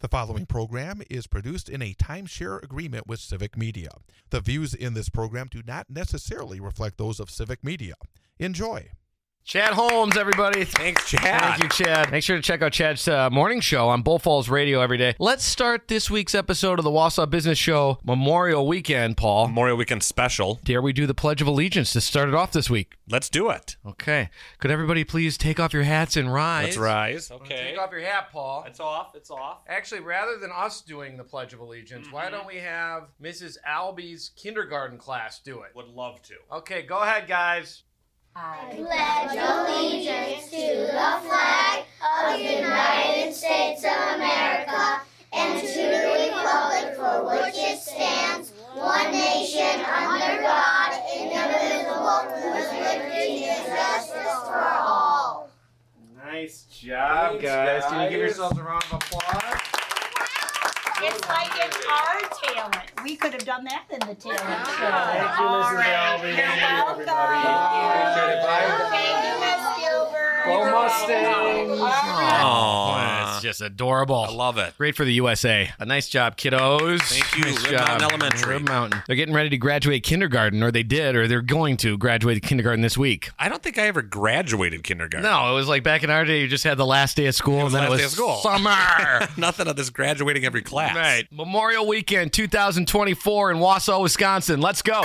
The following program is produced in a timeshare agreement with Civic Media. The views in this program do not necessarily reflect those of Civic Media. Enjoy. Chad Holmes, everybody. Thanks, Chad. Thank you, Chad. Make sure to check out Chad's morning show on Bull Falls Radio every day. Let's start this week's episode of the Wausau Business Show Memorial Weekend, Paul. Memorial Weekend special. Dare we do the Pledge of Allegiance to start it off this week? Let's do it. Okay. Could everybody please take off your hats and rise? Let's rise. Okay. Take off your hat, Paul. It's off. It's off. Actually, rather than us doing the Pledge of Allegiance, why don't we have Mrs. Alby's kindergarten class do it? Would love to. Okay, go ahead, guys. I pledge allegiance to the flag of the United States of America and to the republic for which it stands, one nation under God, indivisible, with liberty and justice for all. Nice job, guys. Can you give yourselves a round of applause? It's like it's our talent. We could have done that in the talent show. Thank you, Mrs. Albee. You're Thank you, welcome. everybody. Thank you, Miss Gilbert. Go Mustangs. Aw. That's just adorable. I love it. Great for the USA. A nice job, kiddos. Thank you, Nice Rib job. Mountain Elementary. Rib Mountain. They're getting ready to graduate kindergarten, or they did, or they're going to graduate kindergarten this week. I don't think I ever graduated kindergarten. No, it was like back in our day, you just had the last day of school, and then it last was day of school. summer. Nothing of this graduating every class. Right. Memorial Weekend 2024 in Wausau, Wisconsin. Let's go.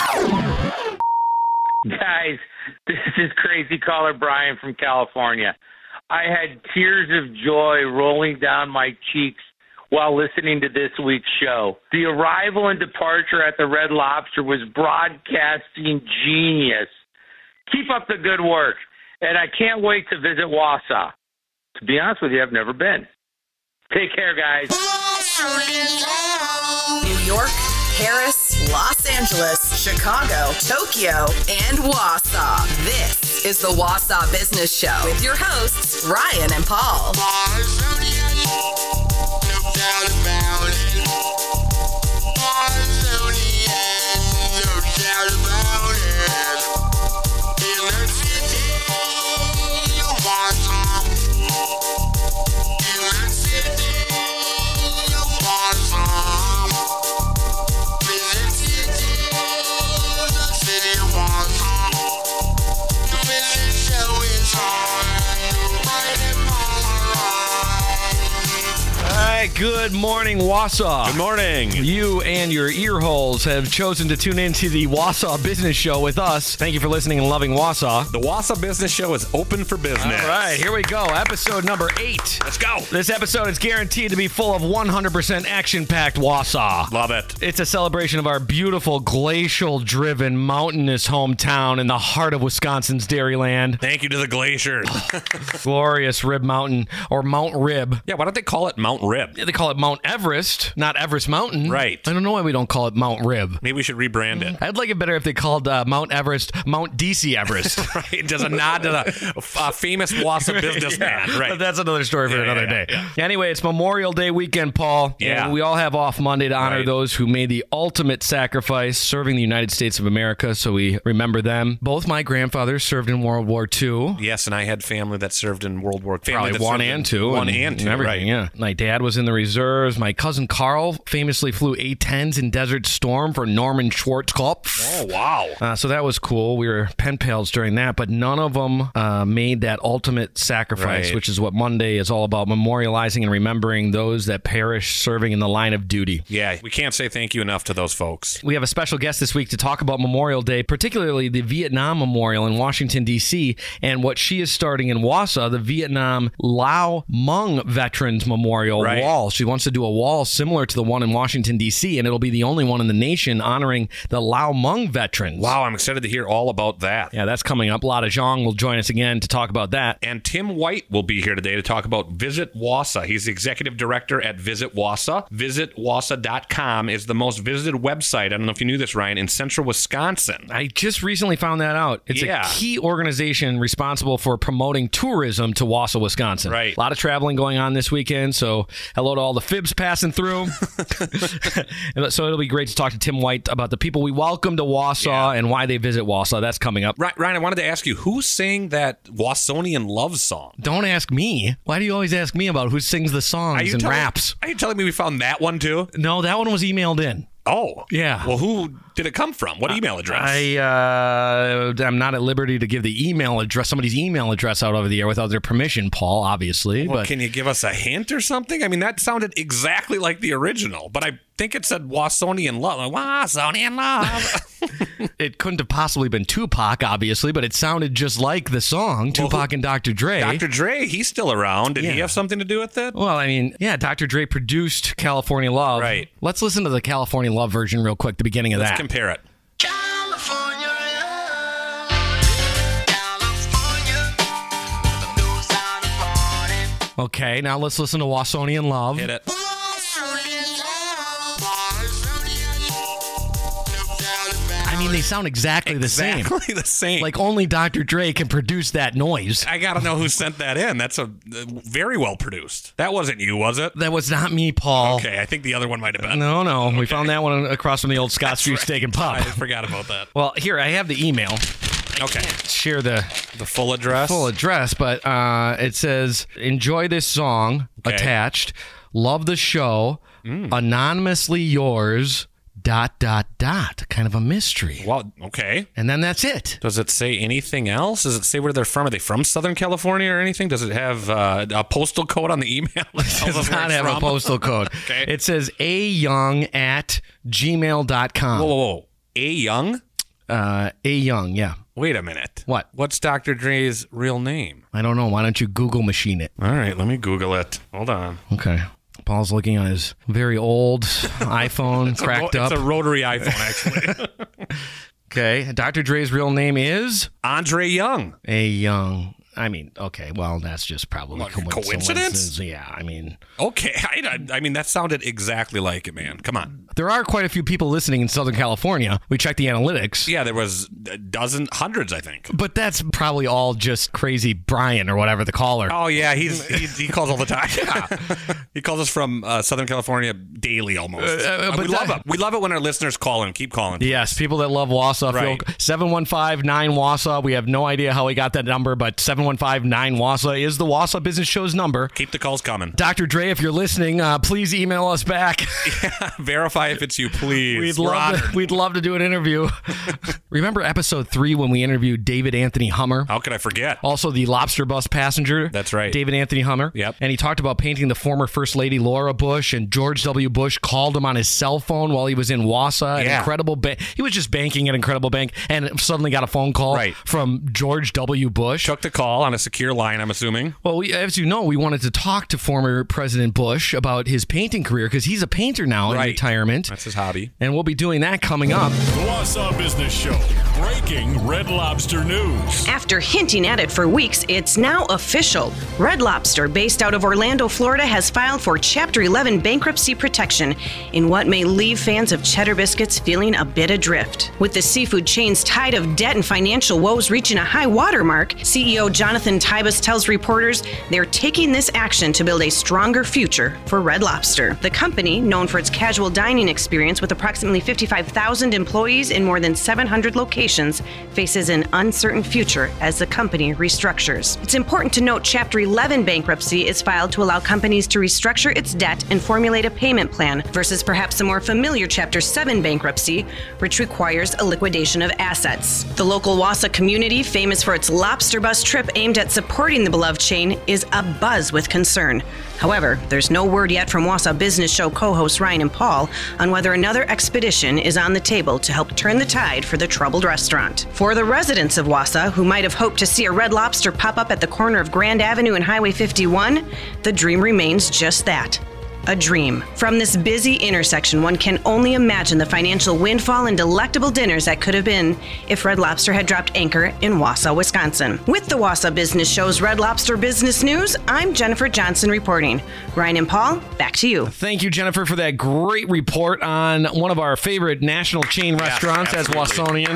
Guys, this is Crazy Caller Brian from California. I had tears of joy rolling down my cheeks while listening to this week's show. The arrival and departure at the Red Lobster was broadcasting genius. Keep up the good work, and I can't wait to visit Wausau. To be honest with you, I've never been. Take care, guys. New York, Paris, Los Angeles, Chicago, Tokyo, and Wausau. This is the Wausau Business Show with your hosts, Ryan and Paul. Good morning, Wausau. Good morning. You and your ear holes have chosen to tune into the Wausau Business Show with us. Thank you for listening and loving Wausau. The Wausau Business Show is open for business. All right, here we go. Episode number 8. Let's go. This episode is guaranteed to be full of 100% action-packed Wausau. Love it. It's a celebration of our beautiful glacial-driven mountainous hometown in the heart of Wisconsin's Dairyland. Thank you to the glaciers. Glorious Rib Mountain, or Mount Rib. Yeah, why don't they call it Mount Rib? They call it Mount Everest, not Everest Mountain. Right. I don't know why we don't call it Mount Rib. Maybe we should rebrand it. I'd like it better if they called Mount Everest Mount DC Everest. Right, just a nod to the famous Wausau businessman. Yeah, Right. but that's another story for another day. Anyway, it's Memorial Day weekend, Paul. Yeah. And we all have off Monday to honor Right. those who made the ultimate sacrifice serving the United States of America, so we remember them. Both my grandfathers served in World War II. Yes, and I had family that served in World War II. Probably 1 and 2. 1 and 2, everything, right. yeah. My dad was in the reserves. My cousin Carl famously flew A-10s in Desert Storm for Norman Schwarzkopf. Oh, wow. So that was cool. We were pen pals during that, but none of them made that ultimate sacrifice, Right. which is what Monday is all about, memorializing and remembering those that perish serving in the line of duty. Yeah, we can't say thank you enough to those folks. We have a special guest this week to talk about Memorial Day, particularly the Vietnam Memorial in Washington, D.C., and what she is starting in Wausau, the Vietnam Lao Hmong Veterans Memorial Right. Wall. She wants to do a wall similar to the one in Washington, D.C., and it'll be the only one in the nation honoring the Lao Hmong veterans. Wow, I'm excited to hear all about that. Yeah, that's coming up. Lada Zhang will join us again to talk about that. And Tim White will be here today to talk about Visit Wausau. He's the executive director at Visit Wausau. VisitWausau.com is the most visited website, I don't know if you knew this, Ryan, in central Wisconsin. I just recently found that out. It's Yeah. a key organization responsible for promoting tourism to Wausau, Wisconsin. Right. A lot of traveling going on this weekend, so hello to about all the fibs passing through. So it'll be great to talk to Tim White about the people we welcome to Wausau and why they visit Wausau. That's coming up. Ryan, I wanted to ask you, who sang that Wausonian love song? Don't ask me. Why do you always ask me about who sings the songs and raps? Are you telling me we found that one too? No, that one was emailed in. Oh. Yeah. Well, who did it come from? What email address? I'm not at liberty to give the email address, somebody's email address out over the air without their permission, Paul, obviously. Well, but can you give us a hint or something? I mean, that sounded exactly like the original, but I think it said Wausonian Love. Wausonian Love. It couldn't have possibly been Tupac, obviously, but it sounded just like the song, Tupac and Dr. Dre. Dr. Dre, he's still around. Did he have something to do with it? Well, I mean, yeah, Dr. Dre produced California Love. Right. Let's listen to the California Love version real quick, the beginning of Let's that. compare it. California, Okay, now let's listen to Wausonian Love. Hit it. I mean, they sound exactly the same. Exactly the same. Like only Dr. Dre can produce that noise. I got to know who sent that in. That's a very well produced. That wasn't you, was it? That was not me, Paul. Okay, I think the other one might have been. No. We found that one across from the old Scott Street Steak and Pub. I forgot about that. Well, here, I have the email. Okay. Share the full address? Full address, but it says, enjoy this song, attached, love the show, anonymously yours, ... Kind of a mystery. Well, okay. And then that's it. Does it say anything else? Does it say where they're from? Are they from Southern California or anything? Does it have a postal code on the email? It does not have a postal code. Okay. It says ayoung@gmail.com. Whoa. A Young? A Young, yeah. Wait a minute. What? What's Dr. Dre's real name? I don't know. Why don't you Google machine it? All right, let me Google it. Hold on. Okay. Paul's looking on his very old iPhone, cracked up. It's a rotary iPhone, actually. Okay. Dr. Dre's real name is? Andre Young. A Young. I mean, okay, well, that's just probably coincidence? Yeah, I mean. Okay, I mean, that sounded exactly like it, man. Come on. There are quite a few people listening in Southern California. We checked the analytics. Yeah, there was hundreds, I think. But that's probably all just crazy Brian or whatever, the caller. Oh, yeah, he calls all the time. Yeah. He calls us from Southern California daily almost. But we love it. We love it when our listeners call in. Keep calling. Please. Yes, people that love Wausau. Right. 715-9-WAUSA. We have no idea how we got that number, but 715-9-WAUSA is the Wausau Business Show's number. Keep the calls coming. Dr. Dre, if you're listening, please email us back. Yeah, verify if it's you, please. We'd love to do an interview. Remember episode 3 when we interviewed David Anthony Hummer? How could I forget? Also the lobster bus passenger. That's right. David Anthony Hummer. Yep. And he talked about painting the former First Lady Laura Bush, and George W. Bush called him on his cell phone while he was in Wausau. Yeah. Incredible he was just banking at Incredible Bank and suddenly got a phone call from George W. Bush. Took the call on a secure line, I'm assuming. Well, as you know, we wanted to talk to former President Bush about his painting career because he's a painter now in retirement. That's his hobby. And we'll be doing that coming up. The Wausau Business Show. Breaking Red Lobster news. After hinting at it for weeks, it's now official. Red Lobster, based out of Orlando, Florida, has filed for Chapter 11 bankruptcy protection in what may leave fans of cheddar biscuits feeling a bit adrift. With the seafood chain's tide of debt and financial woes reaching a high watermark, CEO Jonathan Tybus tells reporters they're taking this action to build a stronger future for Red Lobster. The company, known for its casual dining experience with approximately 55,000 employees in more than 700 locations, faces an uncertain future as the company restructures. It's important to note Chapter 11 bankruptcy is filed to allow companies to restructure its debt and formulate a payment plan versus perhaps the more familiar Chapter 7 bankruptcy, which requires a liquidation of assets. The local Wausau community, famous for its lobster bus trip aimed at supporting the beloved chain, is abuzz with concern. However, there's no word yet from Wausau Business Show co-hosts Ryan and Paul on whether another expedition is on the table to help turn the tide for the troubled restaurant. For the residents of Wausau, who might have hoped to see a Red Lobster pop up at the corner of Grand Avenue and Highway 51, the dream remains just that. A dream. From this busy intersection, one can only imagine the financial windfall and delectable dinners that could have been if Red Lobster had dropped anchor in Wausau, Wisconsin. With the Wausau Business Show's Red Lobster Business News, I'm Jennifer Johnson reporting. Ryan and Paul, back to you. Thank you, Jennifer, for that great report on one of our favorite national chain restaurants as Wausonians.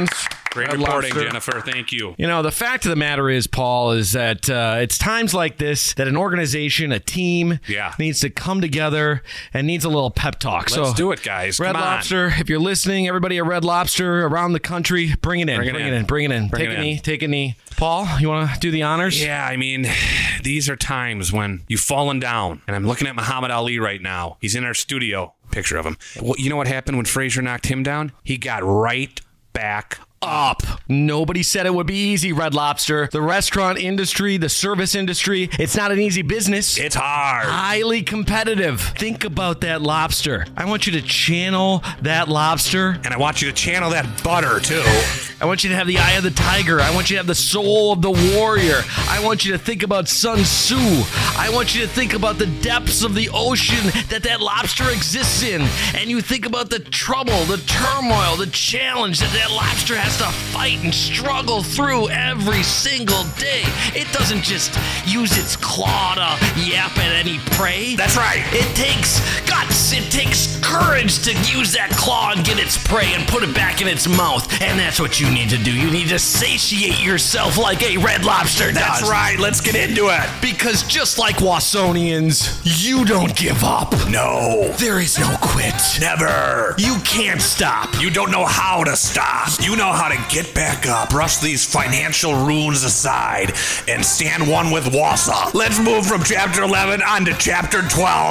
Great Red reporting, Lobster. Jennifer. Thank you. You know, the fact of the matter is, Paul, is that it's times like this that an organization, a team, needs to come together and needs a little pep talk. Let's do it, guys. Red Come on. Lobster, if you're listening, everybody at Red Lobster around the country, bring it in. Bring it in. Take a knee. Paul, you want to do the honors? Yeah, I mean, these are times when you've fallen down. And I'm looking at Muhammad Ali right now. He's in our studio. Picture of him. Well, you know what happened when Frazier knocked him down? He got right back up. Nobody said it would be easy, Red Lobster. The restaurant industry, the service industry, it's not an easy business. It's hard. Highly competitive. Think about that lobster. I want you to channel that lobster. And I want you to channel that butter, too. I want you to have the eye of the tiger. I want you to have the soul of the warrior. I want you to think about Sun Tzu. I want you to think about the depths of the ocean that lobster exists in. And you think about the trouble, the turmoil, the challenge that lobster has to fight and struggle through every single day. It doesn't just use its claw to yap at any prey. That's right. It takes guts. It takes courage to use that claw and get its prey and put it back in its mouth. And that's what you need to do. You need to satiate yourself like a Red Lobster does. That's right. Let's get into it. Because just like Wassonians, you don't give up. No. There is no quit. Never. You can't stop. You don't know how to stop. You know how to get back up, brush these financial rules aside, and stand one with Wausau. Let's move from chapter 11 on to chapter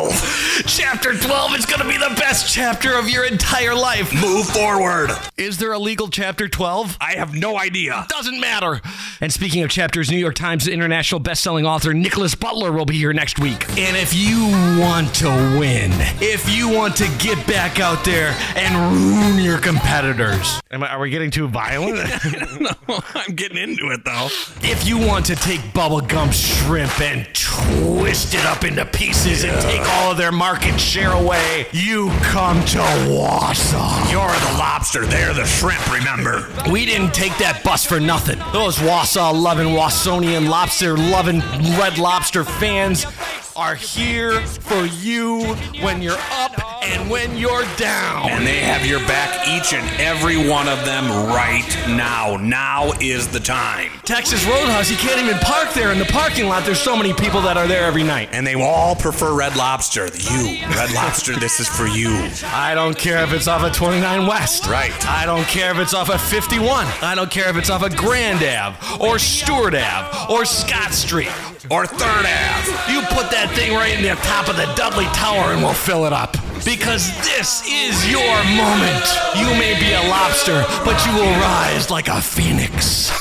12. Chapter 12 is going to be the best chapter of your entire life. Move forward. Is there a legal chapter 12? I have no idea. Doesn't matter. And speaking of chapters, New York Times international best-selling author Nicholas Butler will be here next week. And if you want to win, if you want to get back out there and ruin your competitors. Are we getting too violent? No, I'm getting into it, though. If you want to take bubblegum shrimp and twist it up into pieces and take all of their market share away, you come to Wausau. You're the lobster, they're the shrimp, remember? We didn't take that bus for nothing. Those Wausau-loving, Wassonian lobster-loving Red Lobster fans are here for you when you're up and when you're down. And they have your back, each and every one of them, right now. Now is the time. Texas Roadhouse, you can't even park there in the parking lot. There's so many people that are there every night. And they all prefer Red Lobster. You, Red Lobster, this is for you. I don't care if it's off of 29 West. Right. I don't care if it's off of 51. I don't care if it's off of Grand Ave or Stewart Ave or Scott Street or 3rd Ave. You put that thing right in the top of the Dudley Tower and we'll fill it up. Because this is your moment. You may be a lobster, but you will rise like a phoenix.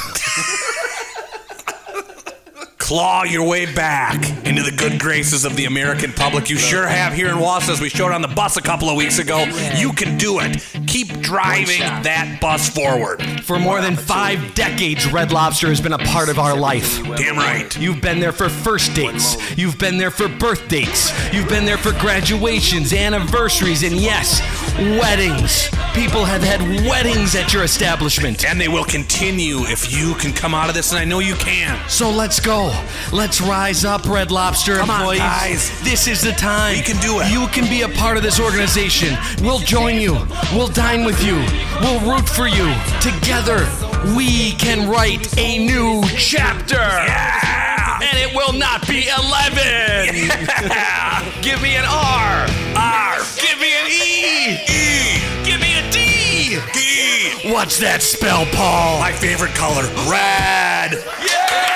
Claw your way back into the good graces of the American public. You sure have here in Wausau, as we showed on the bus a couple of weeks ago. You can do it. Keep driving that bus forward. For more than 5 decades, Red Lobster has been a part of our life. Damn right. You've been there for first dates. You've been there for birth dates. You've been there for graduations, anniversaries, and yes, weddings. People have had weddings at your establishment. And they will continue if you can come out of this, and I know you can. So let's go. Let's rise up, Red Lobster come employees. On, guys. This is the time. We can do it. You can be a part of this organization. We'll join you. We'll dine with you. We'll root for you. Together, we can write a new chapter. Yeah. And it will not be 11. Yeah. Give me an R. R. Give me an E. E. Give me a D. D. What's that spell, Paul? My favorite color. Red. Yeah.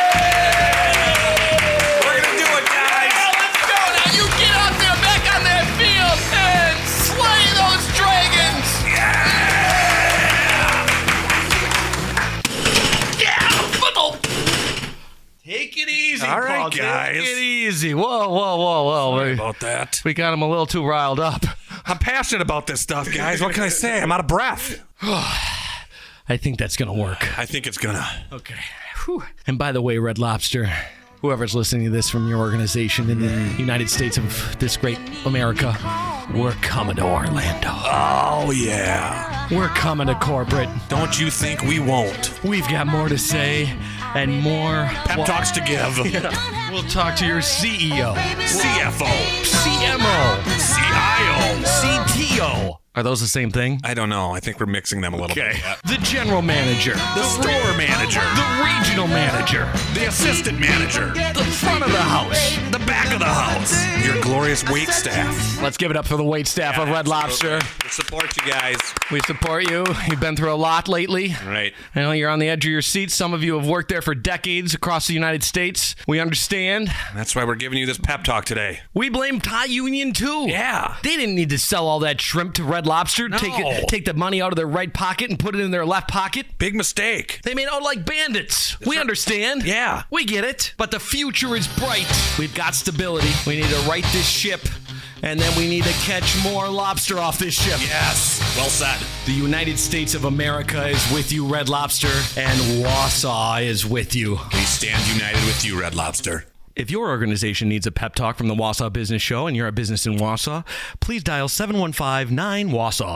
Take it easy, all right, Paul. guys. Take it easy. Whoa. Sorry about that. We got him a little too riled up. I'm passionate about this stuff, guys. What can I say? I'm out of breath. I think that's going to work. I think it's going to. Okay. Whew. And by the way, Red Lobster, whoever's listening to this from your organization in the United States of this great America, we're coming to Orlando. Oh, yeah. We're coming to corporate. Don't you think we won't? We've got more to say and more pep talks to give. Yeah. We'll talk to your CEO, CFO, CMO, CIO, CTO, Are those the same thing? I don't know. I think we're mixing them a little bit. The general manager. The store manager. The regional manager. The assistant manager. The front of the house. The back of the house. Your glorious wait staff. Let's give it up for the wait staff of Red Lobster. We support you guys. We support you. You've been through a lot lately. Right. I know you're on the edge of your seat. Some of you have worked there for decades across the United States. We understand. That's why we're giving you this pep talk today. We blame Thai Union too. Yeah. They didn't need to sell all that shrimp to Red Lobster. No. Take the money out of their right pocket and put it in their left pocket. Big mistake. They made out like bandits. We understand. Yeah. We get it. But the future is bright. We've got stability. We need to right this ship. And then we need to catch more lobster off this ship. Yes. Well said. The United States of America is with you, Red Lobster. And Wausau is with you. We stand united with you, Red Lobster. If your organization needs a pep talk from the Wausau Business Show and you're a business in Wausau, please dial 715-9-WAUSAU.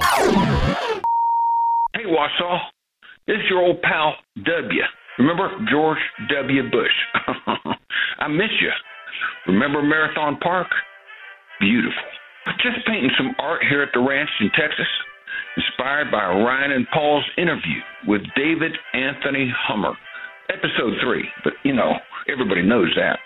Hey, Wausau. This is your old pal, W. Remember George W. Bush? I miss you. Remember Marathon Park? Beautiful. Just painting some art here at the ranch in Texas, inspired by Ryan and Paul's interview with David Anthony Hummer. Episode 3, but everybody knows that.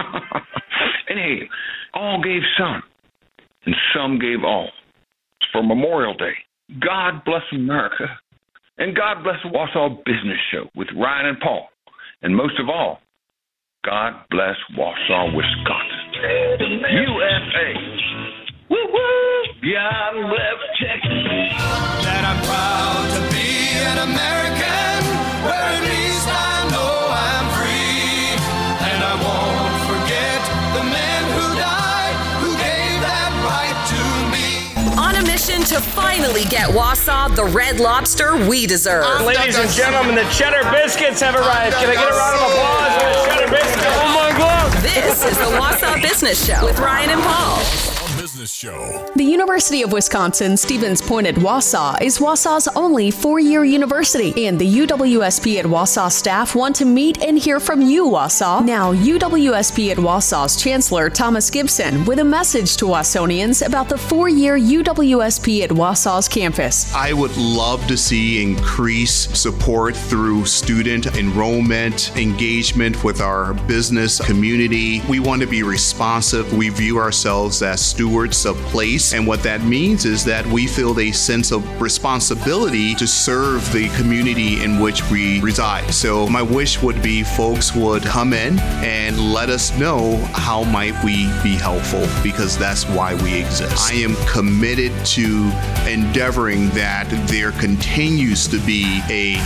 And hey, all gave some, and some gave all. It's for Memorial Day. God bless America, and God bless the Wausau Business Show with Ryan and Paul. And most of all, God bless Wausau, Wisconsin. USA. Woo-woo! God bless Texas. That I'm proud to be an American, where at least I know I'm free. And I won't forget the men who died, who gave that right to me. On a mission to finally get Wausau the Red Lobster we deserve. Ladies and gentlemen, the cheddar biscuits have arrived. Can I get a round of applause for the cheddar biscuits? Oh my God! This is the Wausau Business Show with Ryan and Paul. Business Show. The University of Wisconsin Stevens Point at Wausau is Wausau's only 4-year university, and the UWSP at Wausau staff want to meet and hear from you, Wausau. Now, UWSP at Wausau's Chancellor Thomas Gibson with a message to Wausonians about the 4-year UWSP at Wausau's campus. I would love to see increased support through student enrollment, engagement with our business community. We want to be responsive. We view ourselves as stewards of place, and what that means is that we feel a sense of responsibility to serve the community in which we reside. So my wish would be folks would come in and let us know how might we be helpful, because that's why we exist. I am committed to endeavoring that there continues to be a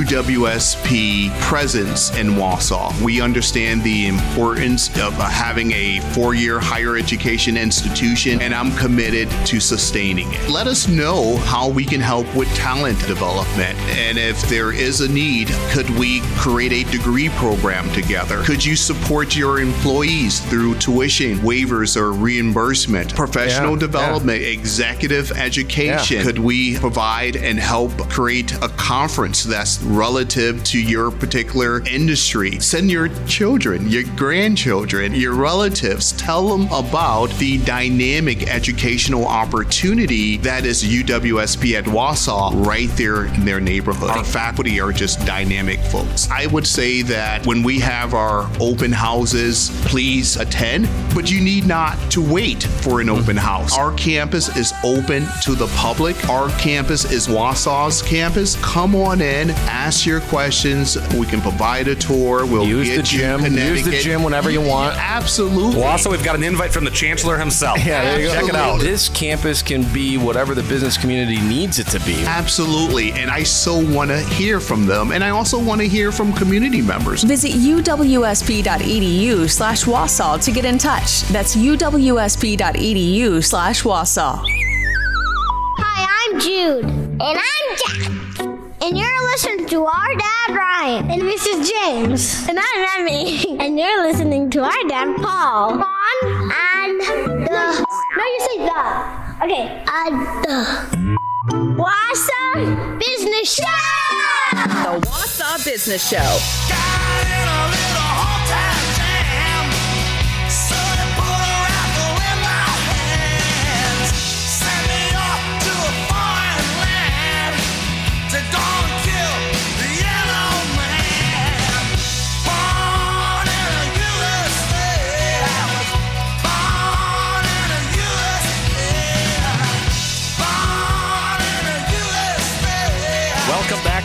UWSP presence in Wausau. We understand the importance of having a 4-year higher education institution, and I'm committed to sustaining it. Let us know how we can help with talent development, and if there is a need, could we create a degree program together? Could you support your employees through tuition waivers or reimbursement, professional development, executive education? Could we provide and help create a conference that's relative to your particular industry? Send your children, your grandchildren, your relatives, tell them about the dynamic educational opportunity that is UWSP at Wausau right there in their neighborhood. Our faculty are just dynamic folks. I would say that when we have our open houses, please attend, but you need not to wait for an open house. Our campus is open to the public. Our campus is Wausau's campus. Come on in, ask your questions. We can provide a tour. We'll use get the gym. you Use the gym whenever you want. Absolutely. Wausau, we've got an invite from the Chancellor himself. Yeah, there you go. Check it out. This campus can be whatever the business community needs it to be. Absolutely. And I so want to hear from them. And I also want to hear from community members. Visit uwsp.edu/Wausau to get in touch. That's uwsp.edu/Wausau. Hi, I'm Jude. And I'm Jack. And you're listening to our dad, Ryan. And this is James. And I'm Emmy. And you're listening to our dad, Paul. On and the... No, you say the. Okay. The Wausau Business Show. The Wausau Business Show.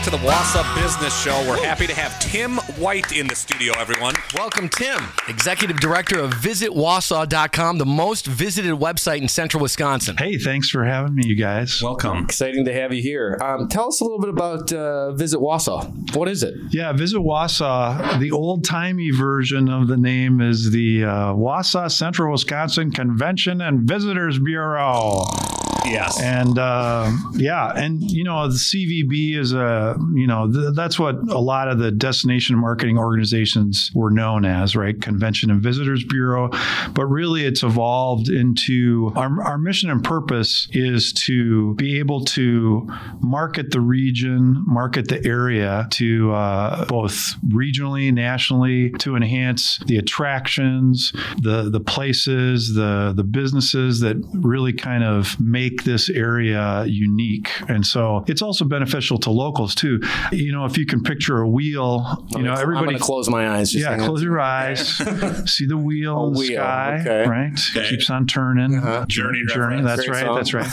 back to the Wausau Business Show. We're happy to have Tim White in the studio, everyone. Welcome, Tim, Executive Director of VisitWausau.com, the most visited website in central Wisconsin. Hey, thanks for having me, you guys. Welcome. Exciting to have you here. Tell us a little bit about Visit Wausau. What is it? Yeah, Visit Wausau, the old-timey version of the name is the Wausau Central Wisconsin Convention and Visitors Bureau. Yes. And the CVB is that's what a lot of the destination marketing organizations were known as, right? Convention and Visitors Bureau. But really it's evolved into our mission and purpose is to be able to market the region, market the area to both regionally, nationally, to enhance the attractions, the places, the businesses that really kind of make this area unique. And so it's also beneficial to locals too. If you can picture a wheel, everybody. I'm going to close my eyes. Close your eyes. See the wheel in the sky, right? It keeps on turning. Journey. That's right.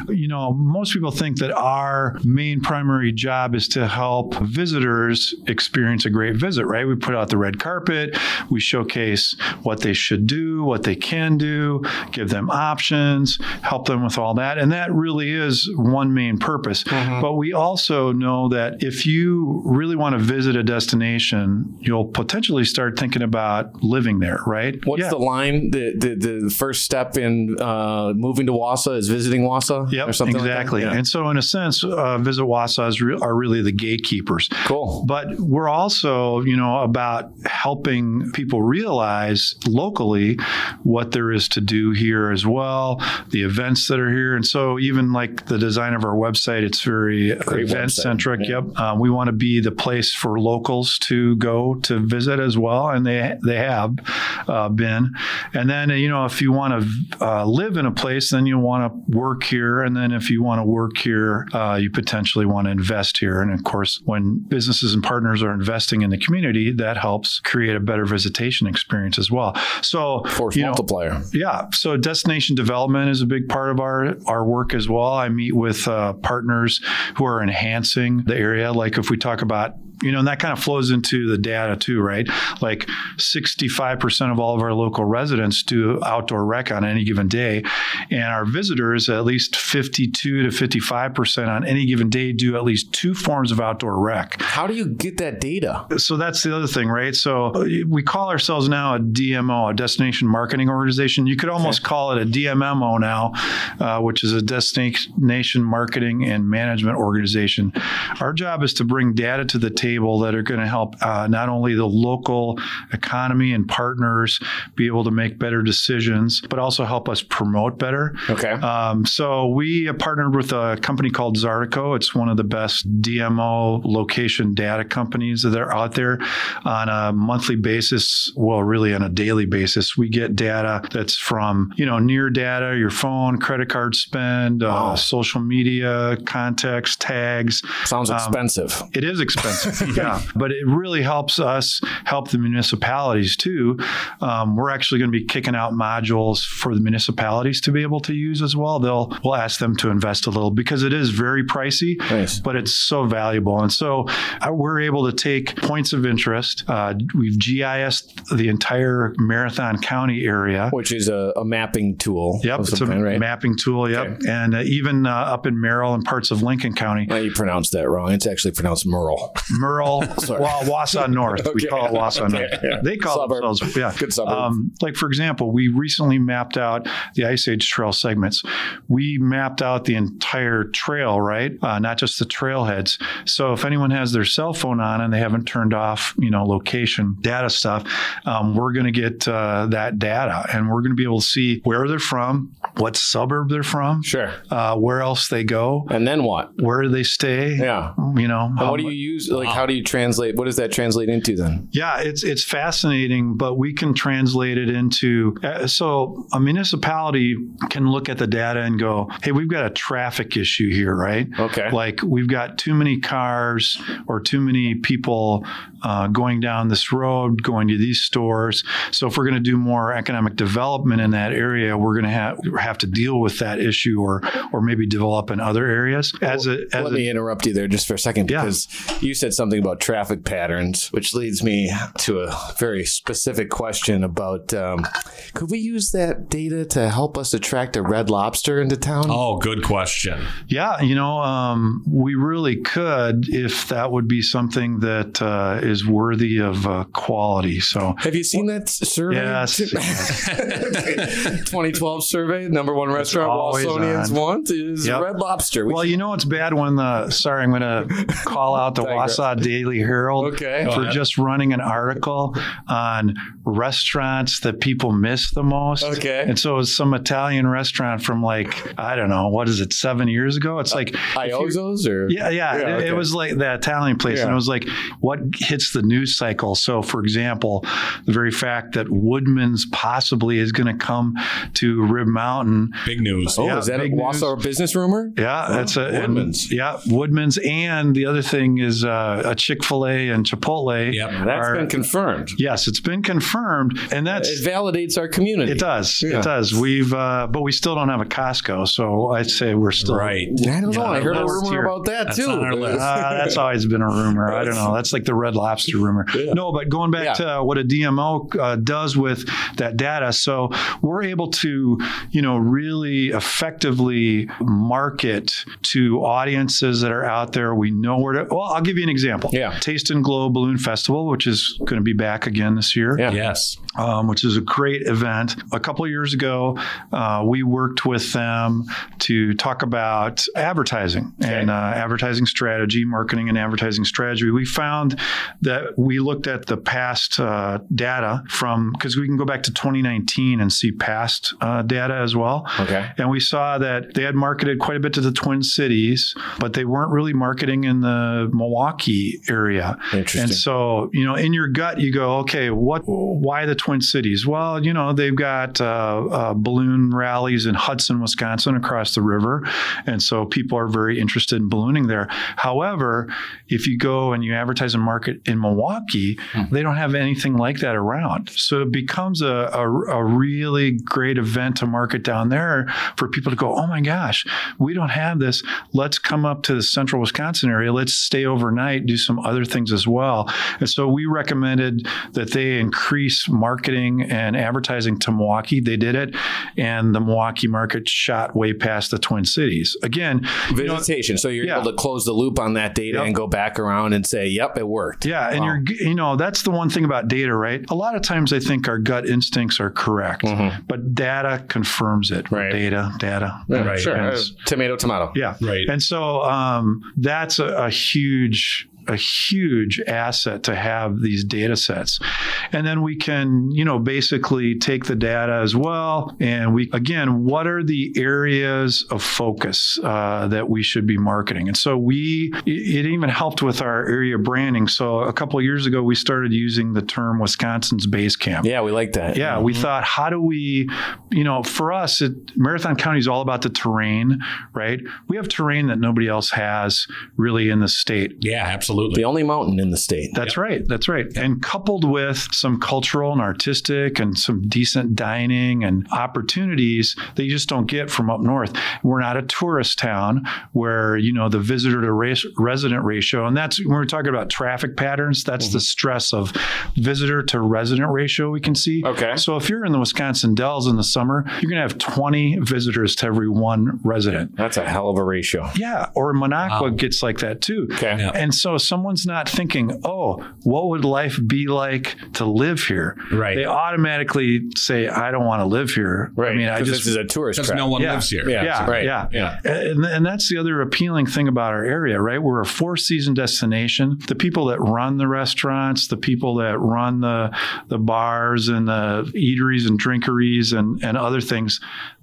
Most people think that our main primary job is to help visitors experience a great visit, right? We put out the red carpet. We showcase what they should do, what they can do, give them options, help them with all that. And that really is one main purpose. But we also know that if you really want to visit a destination, you'll potentially start thinking about living there, right? What's the line? The first step in moving to Wausau is visiting Wausau? Yep, or something exactly. Like that? Yeah. And so in a sense, Visit Wausau are really the gatekeepers. Cool. But we're also, about helping people realize locally what there is to do here as well, the events that are here. And so even like the design of our website, it's very event-centric. Yeah. Yep. We want to be the place for locals to go to visit as well. And they have been. And then, if you want to live in a place, then you want to work here. And then if you want to work here, you potentially want to invest here. And of course, when businesses and partners are investing in the community, that helps create a better visitation experience as well. So force multiplier. Yeah. So destination development is a big part of our work as well. I meet with partners who are enhancing the area. Like if we talk about, and that kind of flows into the data too, right? Like 65% of all of our local residents do outdoor rec on any given day. And our visitors, at least 52 to 55% on any given day, do at least 2 forms of outdoor rec. How do you get that data? So that's the other thing, right? So we call ourselves now a DMO, a destination marketing organization. You could almost call it a DMMO now, which is a destination marketing and management organization. Our job is to bring data to the table that are going to help not only the local economy and partners be able to make better decisions, but also help us promote better. Okay. So we partnered with a company called Zartico. It's one of the best DMO location data companies that are out there on a monthly basis. Well, really on a daily basis. We get data that's from, near data, your phone, credit card spend, social media, context, tags. Sounds expensive. It is expensive. Yeah, but it really helps us help the municipalities too. We're actually going to be kicking out modules for the municipalities to be able to use as well. We'll ask them to invest a little because it is very pricey, but it's so valuable. And so we're able to take points of interest. We've GIS'd the entire Marathon County area, which is a mapping tool. Yep, it's a mapping tool. Yep, okay. And even up in Merrill and parts of Lincoln County. You pronounced that wrong. It's actually pronounced Merle. Wausau North. Okay. We call it Wausau North. Yeah. They call themselves, good suburb. Like, for example, we recently mapped out the Ice Age trail segments. We mapped out the entire trail, right? Not just the trailheads. So if anyone has their cell phone on and they haven't turned off, location data stuff, we're going to get that data and we're going to be able to see where they're from, what suburb they're from, sure, where else they go, and then what, where do they stay? Yeah, And what do you use? Like, How do you translate? What does that translate into then? Yeah, it's fascinating, but we can translate it into, so a municipality can look at the data and go, hey, we've got a traffic issue here, right? Okay. Like we've got too many cars or too many people going down this road, going to these stores. So if we're going to do more economic development in that area, we're going to have to deal with that issue or maybe develop in other areas. Let me interrupt you there just for a second, because you said something about traffic patterns, which leads me to a very specific question about could we use that data to help us attract a Red Lobster into town? Oh, good question. Yeah, we really could if that would be something that is worthy of quality. So, have you seen that survey? Yes. 2012 survey, number one restaurant Wausonians want is Red Lobster. Well, it's bad when I'm going to call out the Wausau Daily Herald for just running an article on restaurants that people miss the most. Okay. And so it was some Italian restaurant from 7 years ago? It's like Iozzo's or It was like the Italian place, and it was like what hits the news cycle. So, for example, the very fact that Woodman's possibly is going to come to Rib Mountain. Big news. Oh, is that a Wausau business rumor? Yeah, that's Woodman's. Woodman's, and the other thing is a Chick-fil-A and Chipotle. Yep, that's been confirmed. Yes, it's been confirmed, and it validates our community. It does. Yeah. It does. But we still don't have a Costco, so I'd say we're still right. I don't know. I heard a rumor about that that's too. On our list. That's always been a rumor. I don't know. That's like the Red Lobster rumor. Yeah. No, but going back to what a DMO does with that data, so we're able to, really effectively market to audiences that are out there. We know where to. Well, I'll give you an example. Yeah. Taste and Glow Balloon Festival, which is going to be back again this year. Yeah. Yes. Which is a great event. A couple of years ago, we worked with them to talk about advertising and advertising strategy, marketing and advertising strategy. We found that we looked at the past data because we can go back to 2019 and see past data as well. Okay. And we saw that they had marketed quite a bit to the Twin Cities, but they weren't really marketing in the Milwaukee area. Interesting. And so, in your gut, you go, okay, why the Twin Cities? Well, they've got balloon rallies in Hudson, Wisconsin, across the river. And so people are very interested in ballooning there. However, if you go and you advertise and market in Milwaukee, they don't have anything like that around. So it becomes a really great event to market down there for people to go, oh my gosh, we don't have this. Let's come up to the central Wisconsin area. Let's stay overnight, do some other things as well. And so we recommended that they increase marketing and advertising to Milwaukee. They did it. And the Milwaukee market shot way past the Twin Cities. Again, visitation. So you're able to close the loop on that data and go back around and say, yep, it worked. Yeah. And that's the one thing about data, right? A lot of times I think our gut instincts are correct, but data confirms it. Right. Data. Yeah, right. Sure. Tomato. Yeah. Right. And so that's a huge asset to have these data sets. And then we can, basically take the data as well. And what are the areas of focus that we should be marketing? And so it even helped with our area branding. So a couple of years ago, we started using the term Wisconsin's Base Camp. Yeah, we like that. Yeah, we thought, how do we, for us, Marathon County is all about the terrain, right? We have terrain that nobody else has really in the state. Yeah, absolutely. The only mountain in the state. That's right. That's right. And coupled with some cultural and artistic and some decent dining and opportunities that you just don't get from up north. We're not a tourist town where, the visitor to resident ratio, and that's when we're talking about traffic patterns, that's the stress of visitor to resident ratio we can see. Okay. So if you're in the Wisconsin Dells in the summer, you're going to have 20 visitors to every one resident. That's a hell of a ratio. Yeah. Or Minocqua gets like that too. Okay. Yeah. And so someone's not thinking, oh, what would life be like to live here? Right. They automatically say, I don't want to live here. Right. I mean, this is a tourist because trap. no one lives here. Yeah. Right. Yeah. And that's the other appealing thing about our area, right? We're a 4-season destination. The people that run the restaurants, the people that run the bars and the eateries and drinkeries and other things,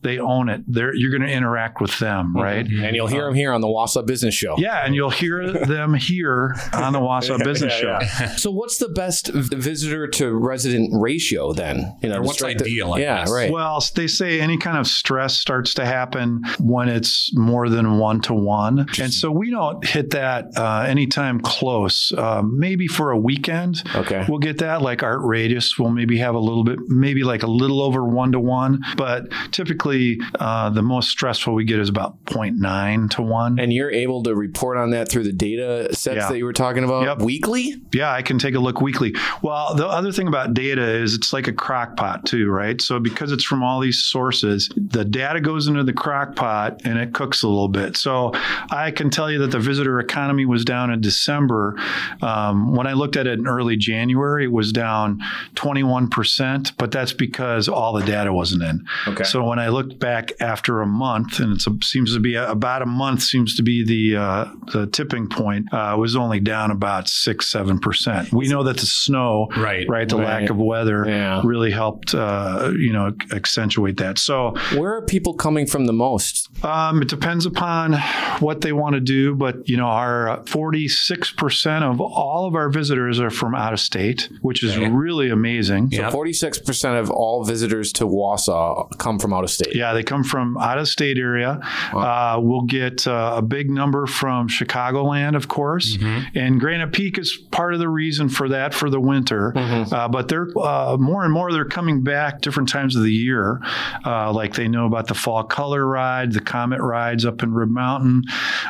they own it. You're going to interact with them, right? And you'll hear them here on the Wausau Business Show. Yeah, and you'll hear them here on the Wausau Business Show. So what's the best visitor to resident ratio then? Or what's ideal? Right. Well, they say any kind of stress starts to happen when it's more than 1-to-1. And so we don't hit that anytime close. Maybe for a weekend, we'll get that. Like Art Radius will maybe have a little bit, maybe like a little over 1-to-1. But typically, the most stressful we get is about 0.9-to-1. And you're able to report on that through the data sets that you were talking about weekly? Yeah, I can take a look weekly. Well, the other thing about data is it's like a crock pot too, right? So because it's from all these sources, the data goes into the crock pot and it cooks a little bit. So I can tell you that the visitor economy was down in December. When I looked at it in early January, it was down 21%, but that's because all the data wasn't in. So when I looked back after a month, and it seems to be about a month seems to be the tipping point, was only down about 6-7%. We know that the snow, the lack of weather really helped, accentuate that. So where are people coming from the most? It depends upon what they want to do, but our 46% of all of our visitors are from out of state, which is really amazing. So 46% of all visitors to Wausau come from out of state. Yeah, they come from out of state area. Wow. We'll get a big number from Chicagoland, of course, and Granite Peak is part of the reason for that for the winter. But they're more and more they're coming back different times of the year, like they know about the Fall Color Ride, the Comet Rides up in Rib Mountain.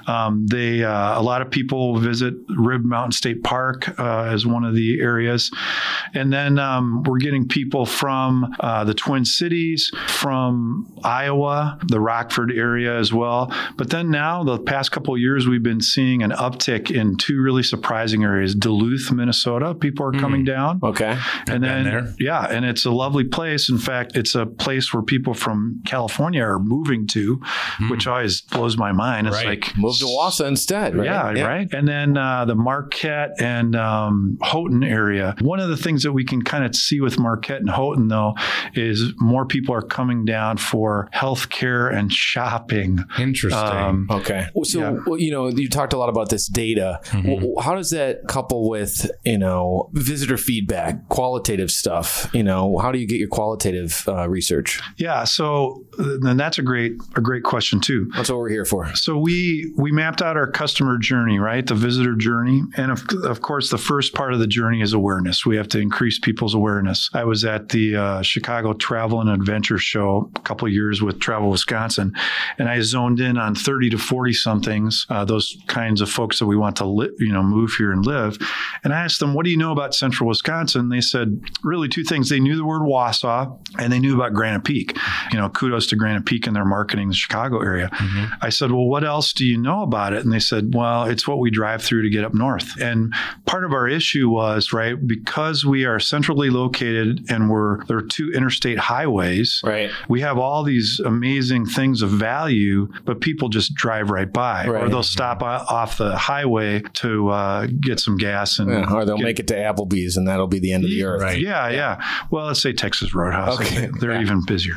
A lot of people visit Rib Mountain State Park as one of the areas, and then we're getting people from the Twin Cities, from Iowa, the Rockford area as well. But then now, the past couple of years, we've been seeing an uptick in two really surprising areas. Duluth, Minnesota, people are coming down. And then and it's a lovely place. In fact, it's a place where people from California are moving to, which always blows my mind. It's like move to Wausau instead, right? Yeah, right. And then the Marquette and Houghton area. One of the things that we can kind of see with Marquette and Houghton, though, is more people are coming down for healthcare and shopping. Interesting. So, you talked a lot about this data. How does that couple with, visitor feedback, qualitative stuff? How do you get your qualitative research? Yeah. So then that's a great question too. That's what we're here for. So we mapped out our customer journey, right? The visitor journey. And of course, the first part of the journey is awareness. We have to increase people's awareness. I was at the Chicago Travel and Adventure Show a couple of years with Travel Wisconsin, and I zoned in on 30 to 40 somethings, those kinds of folks that we want to move here and live. And I asked them, what do you know about Central Wisconsin? They said really two things. They knew the word Wausau and they knew about Granite Peak. Kudos to Granite Peak and their marketing in the Chicago area. I said, well, what else do you know about it? And they said, well, it's what we drive through to get up north. And part of our issue was, because we are centrally located and there are two interstate highways, we have all these amazing things of value, but people just drive right by, or they'll stop off the highway to get some gas. Or they'll make it to Applebee's and that'll be the end of the earth. Yeah. Well, let's say Texas Roadhouse. They're even busier.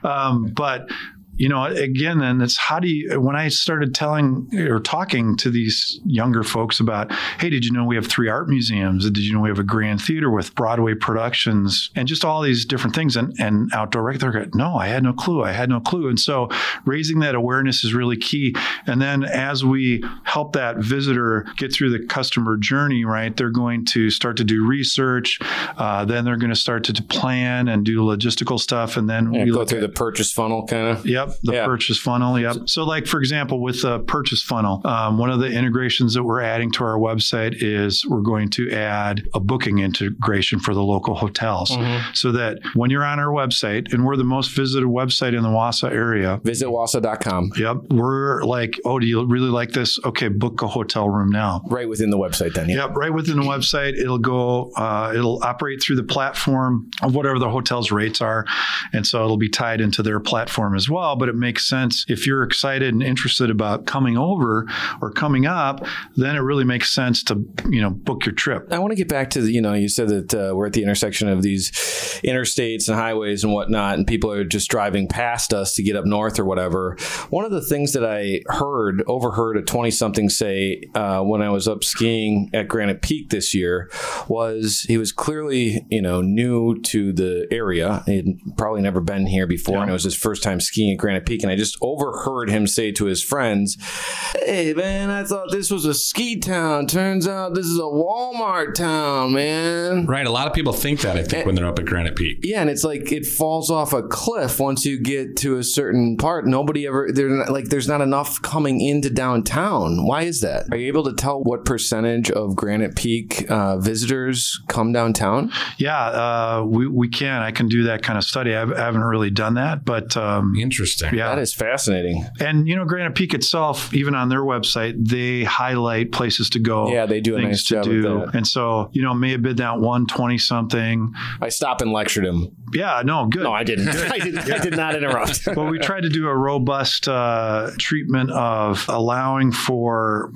But again, then it's when I started talking to these younger folks about, hey, did you know we have 3 art museums? Did you know we have a grand theater with Broadway productions and just all these different things and outdoor rec? No, I had no clue. And so raising that awareness is really key. And then as we help that visitor get through the customer journey, they're going to start to do research. Then they're going to start to plan and do logistical stuff. And then we go through the purchase funnel kind of. Yep. Purchase funnel. Yep. So like, for example, with the purchase funnel, one of the integrations that we're adding to our website is we're going to add a booking integration for the local hotels so that when you're on our website, and we're the most visited website in the Wausau area. Visit wausau.com. Yep. We're like, oh, do you really like this? Okay, book a hotel room now. Right within the website then. Yep. Right within the website. It'll go, it'll operate through the platform of whatever the hotel's rates are. And so it'll be tied into their platform as well. but it makes sense if you're excited and interested about coming over or coming up, then it really makes sense to, book your trip. I want to get back to, you said that we're at the intersection of these interstates and highways and whatnot, and people are just driving past us to get up north or whatever. One of the things that I overheard a 20-something say when I was up skiing at Granite Peak this year was he was clearly, new to the area. He had probably never been here before, and it was his first time skiing at Granite Peak. And I just overheard him say to his friends, "Hey, man, I thought this was a ski town. Turns out this is a Walmart town, man." Right. A lot of people think that, I think, when they're up at Granite Peak. Yeah, and it's like it falls off a cliff once you get to a certain part. There's not enough coming into downtown. Why is that? Are you able to tell what percentage of Granite Peak visitors come downtown? Yeah, we can. I can do that kind of study. I haven't really done that, but interesting. Yeah, that is fascinating. And Granite Peak itself, even on their website, they highlight places to go. Yeah, they do a nice job with that. And so, may have been that 120 something. I stopped and lectured him. Yeah, no, good. No, I didn't. I did not interrupt. Well, we tried to do a robust treatment of allowing for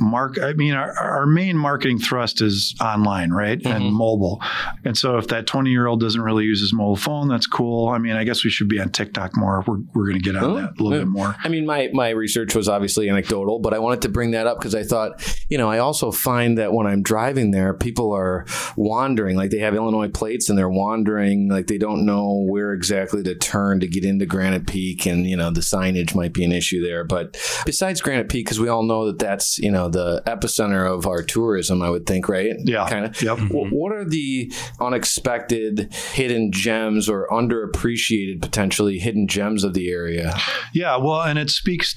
our main marketing thrust is online, right? Mm-hmm. And mobile. And so if that 20-year-old doesn't really use his mobile phone, that's cool. I guess we should be on TikTok more. We're going to get on that a little bit more. My research was obviously anecdotal, but I wanted to bring that up because I thought, I also find that when I'm driving there, people are wandering, like they have Illinois plates and they're wandering, like they don't know where exactly to turn to get into Granite Peak, and the signage might be an issue there. But besides Granite Peak, because we all know that that's the epicenter of our tourism, I would think, right? Yeah, kind of. Yep. What are the unexpected hidden gems or underappreciated potentially hidden gems of the area? Yeah, well, and it speaks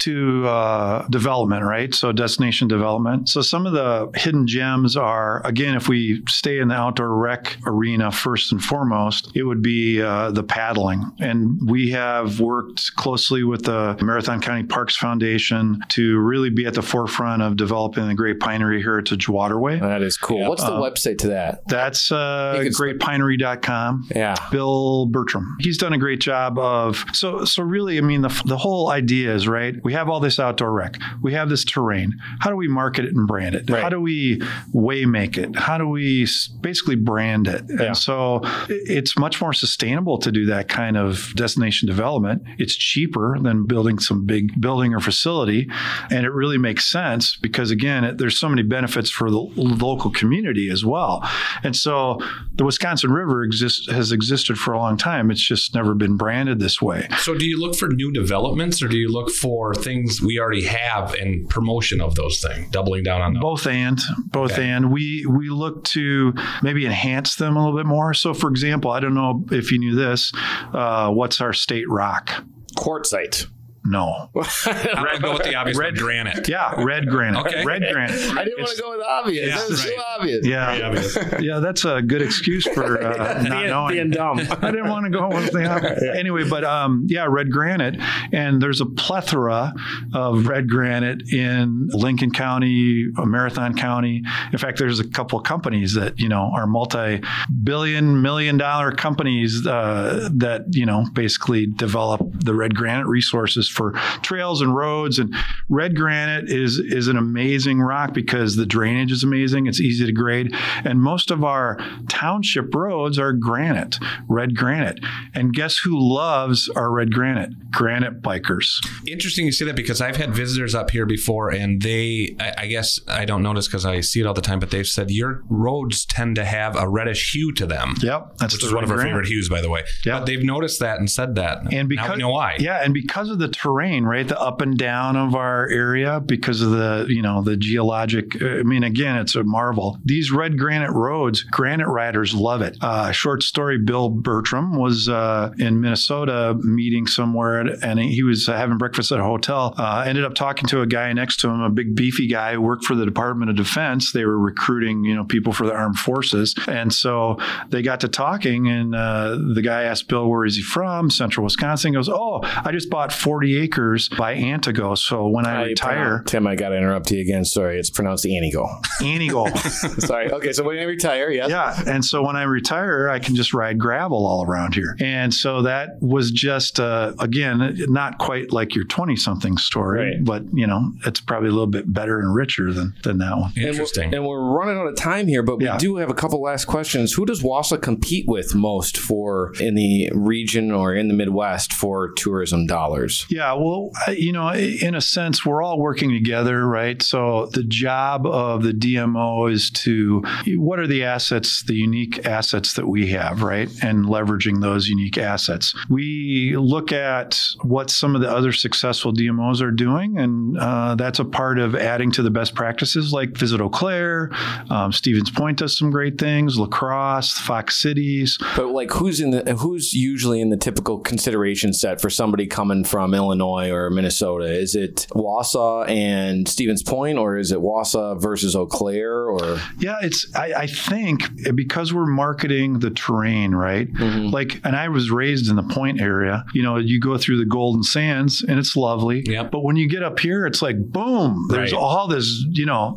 to development, right? So destination development. So some of the hidden gems are, again, if we stay in the outdoor rec arena first and foremost, it would be the paddling. And we have worked closely with the Marathon County Parks Foundation to really be at the forefront of developing the Great Pinery Heritage Waterway. That is cool. Yeah. What's the website to that? That's greatpinery.com. Yeah. Bill Bertram. He's done a great job of, so really, the whole idea is, right, we have all this outdoor rec. We have this terrain. How do we market it and brand it? Right. How do we make it? How do we basically brand it? Yeah. And so it's much more sustainable to do that kind of destination development. It's cheaper than building some big building or facility. And it really makes sense because, again, there's so many benefits for the local community as well. And so the Wisconsin River has existed for a long time. It's just never been branded this way. So do you look for new developments, or do you look for things we already have and promotion of those things, doubling down on those? Both and. We look to maybe enhance them a little bit more. So, for example, I don't know if you knew this, what's our state rock? Quartzite. No. I'm going to go with the obvious red granite. Yeah, red granite. Okay. Red granite. I didn't want to go with obvious. Yeah, that was so obvious. Yeah. Very obvious. Yeah, that's a good excuse for not knowing. Being dumb. I didn't want to go with the obvious. Anyway, but red granite. And there's a plethora of red granite in Lincoln County, Marathon County. In fact, there's a couple of companies that, are multi-billion, million-dollar companies that, basically develop the red granite resources for trails and roads. And red granite is an amazing rock because the drainage is amazing. It's easy to grade. And most of our township roads are red granite. And guess who loves our red granite? Granite bikers. Interesting you say that because I've had visitors up here before, and I guess I don't notice because I see it all the time, but they've said your roads tend to have a reddish hue to them. Yep. Which is one of our favorite hues, by the way. Yep. But they've noticed that and said that. And because, now we know why. Yeah. And because of the terrain, right? The up and down of our area, because of the geologic, again, it's a marvel. These red granite roads, granite riders love it. Short story, Bill Bertram was in Minnesota meeting somewhere, and he was having breakfast at a hotel. Ended up talking to a guy next to him, a big beefy guy who worked for the Department of Defense. They were recruiting, people for the armed forces. And so they got to talking, and the guy asked Bill, where is he from? Central Wisconsin. He goes, I just bought 48 40 acres by Antigo. So when I retire... Tim, I got to interrupt you again. Sorry, it's pronounced Anigo. Anigo. Sorry. Okay, so when I retire, yes. Yeah, and so when I retire, I can just ride gravel all around here. And so that was just, again, not quite like your 20-something story, but, it's probably a little bit better and richer than that one. Interesting. And we're running out of time here, but we do have a couple last questions. Who does Wausau compete with most in the region or in the Midwest for tourism dollars? Yeah, well, in a sense, we're all working together, right? So the job of the DMO is what are the assets, the unique assets that we have, right? And leveraging those unique assets. We look at what some of the other successful DMOs are doing, and that's a part of adding to the best practices, like Visit Eau Claire, Stevens Point does some great things, La Crosse, Fox Cities. But like, who's usually in the typical consideration set for somebody coming from Illinois or Minnesota? Is it Wausau and Stevens Point, or is it Wausau versus Eau Claire? Or I think because we're marketing the terrain, right? Mm-hmm. And I was raised in the Point area. You go through the Golden Sands and it's lovely. Yep. But when you get up here, it's like boom. There's all this,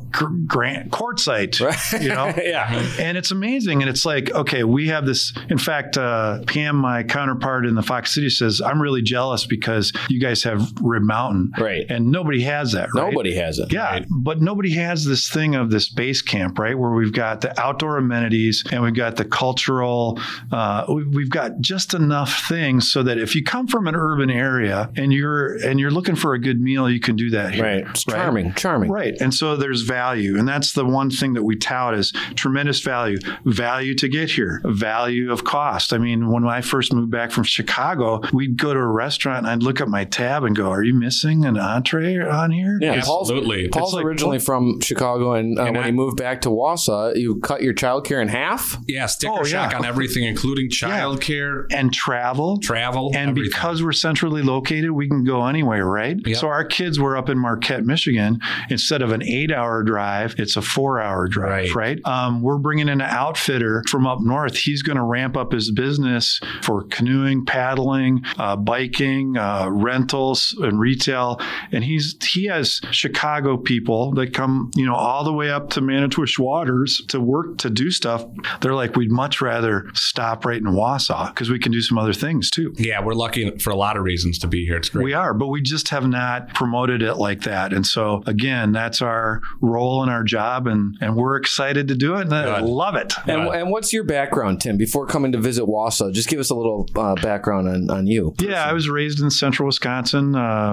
grand quartzite. Right. Yeah. And it's amazing. And it's like, okay, we have this. In fact, Pam, my counterpart in the Fox City, says, I'm really jealous because you guys have Rib Mountain. Right. And nobody has that, right? Nobody has it. Yeah. Right. But nobody has this thing of this base camp, right? Where we've got the outdoor amenities and we've got the cultural, we've got just enough things so that if you come from an urban area and you're looking for a good meal, you can do that here. Right. It's charming. Right. And so there's value. And that's the one thing that we tout is tremendous value. Value to get here. Value of cost. I mean, when I first moved back from Chicago, we'd go to a restaurant and I'd look at my tab and go, are you missing an entree on here? Yeah, absolutely. Paul's originally from Chicago, and when he moved back to Wausau, you cut your childcare in half? Yeah, sticker shock on everything, including childcare. And travel. And everything. Because we're centrally located, we can go anywhere, right? Yep. So our kids were up in Marquette, Michigan. Instead of an 8-hour drive, it's a 4-hour drive, right? We're bringing in an outfitter from up north. He's going to ramp up his business for canoeing, paddling, biking, rentals, and retail. And he has Chicago people that come, all the way up to Manitowish Waters to work, to do stuff. They're like, we'd much rather stop right in Wausau because we can do some other things too. Yeah, we're lucky for a lot of reasons to be here. It's great. We are, but we just have not promoted it like that. And so, again, that's our role and our job, and we're excited to do it, and I love it. And what's your background, Tim? Before coming to visit Wausau, just give us a little background on you. Yeah, I was raised in central Wisconsin,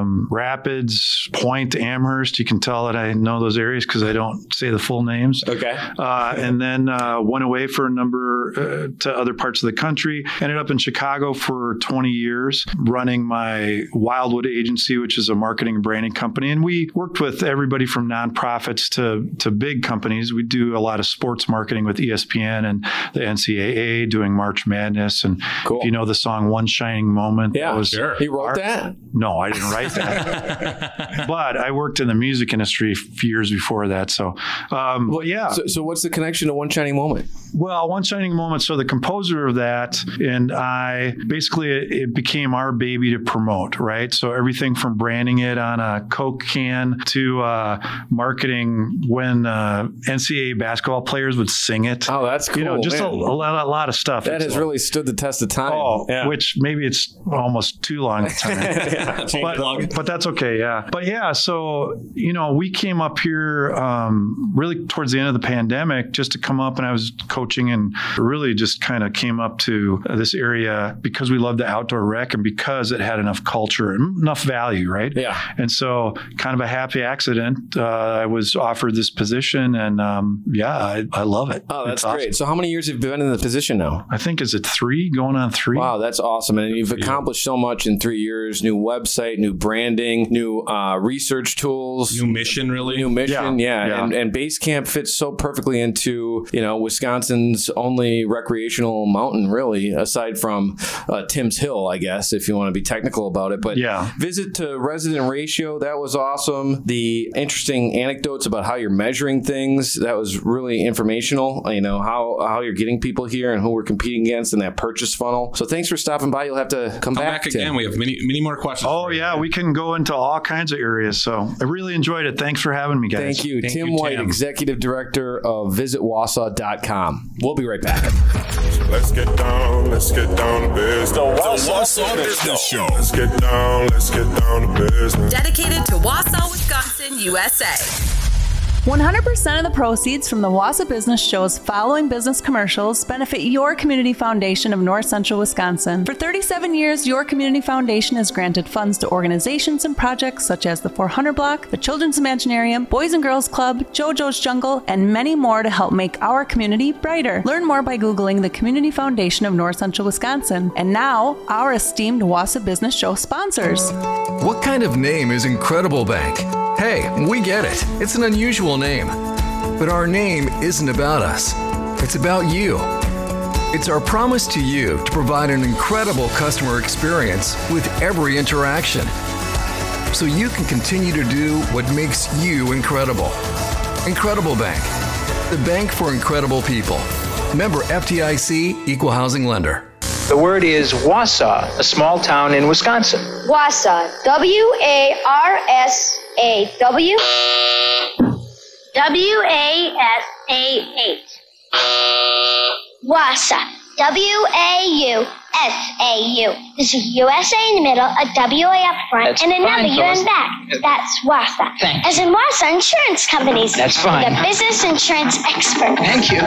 Rapids, Point, Amherst. You can tell that I know those areas because I don't say the full names. Okay. And then went away for a number to other parts of the country. Ended up in Chicago for 20 years, running my Wildwood agency, which is a marketing and branding company. And we worked with everybody from nonprofits to big companies. We do a lot of sports marketing with ESPN and the NCAA, doing March Madness. And if you know the song One Shining Moment. Yeah, sure. He wrote that? No, I didn't write that. But I worked in the music industry a few years before that. So, yeah. So what's the connection to One Shining Moment? Well, One Shining Moment, so the composer of that and I, basically it became our baby to promote, right? So everything from branding it on a Coke can to marketing when NCAA basketball players would sing it. Oh, that's cool. Just a lot of stuff. That has really stood the test of time. Oh, yeah. Which maybe it's almost too long a time. But that's okay, yeah. But yeah, so, we came up here really towards the end of the pandemic just to come up, and I was coaching and really just kind of came up to this area because we loved the outdoor rec and because it had enough culture and enough value, right? Yeah. And so kind of a happy accident, I was offered this position, and I love it. Oh, that's great. Awesome. So how many years have you been in the position now? I think, is it 3, going on 3? Wow, that's awesome. And you've accomplished so much in 3 years. New website, new branding, new research tools. New mission, really. New mission, yeah. And Basecamp fits so perfectly into, Wisconsin's only recreational mountain, really, aside from Tim's Hill, I guess, if you want to be technical about it. But visit to resident ratio, that was awesome. The interesting anecdotes about how you're measuring things, that was really informational. How you're getting people here and who we're competing against in that purchase funnel. So thanks for stopping by. You'll have to come back again. We have many more questions. questions. Oh, yeah. We can go into all kinds of areas. So I really enjoyed it. Thanks for having me, guys. Thank you. Tim White, Executive Director of visitwausau.com. We'll be right back. Let's get down to business. The Wausau Business Show. Let's get down to business. Dedicated to Wausau, Wisconsin, USA. 100% of the proceeds from the Wausau Business Show's following business commercials benefit Your Community Foundation of North Central Wisconsin. For 37 years, Your Community Foundation has granted funds to organizations and projects such as the 400 Block, the Children's Imaginarium, Boys and Girls Club, JoJo's Jungle, and many more to help make our community brighter. Learn more by Googling the Community Foundation of North Central Wisconsin. And now, our esteemed Wausau Business Show sponsors. What kind of name is Incredible Bank? Hey, we get it. It's an unusual name. But our name isn't about us. It's about you. It's our promise to you to provide an incredible customer experience with every interaction, so you can continue to do what makes you incredible. Incredible Bank, the bank for incredible people. Member FDIC, Equal Housing Lender. The word is Wausau, a small town in Wisconsin. Wausau, W-A-R-S-A-W, W-A-S-A-H. Wausau, W-A-U-S-A-U. There's a USA in the middle, a W-A up front, That's and another fine, U Phyllis. in back. That's Wausau. Thanks. As in Wausau Insurance Companies. That's fine. The business insurance expert. Thank you.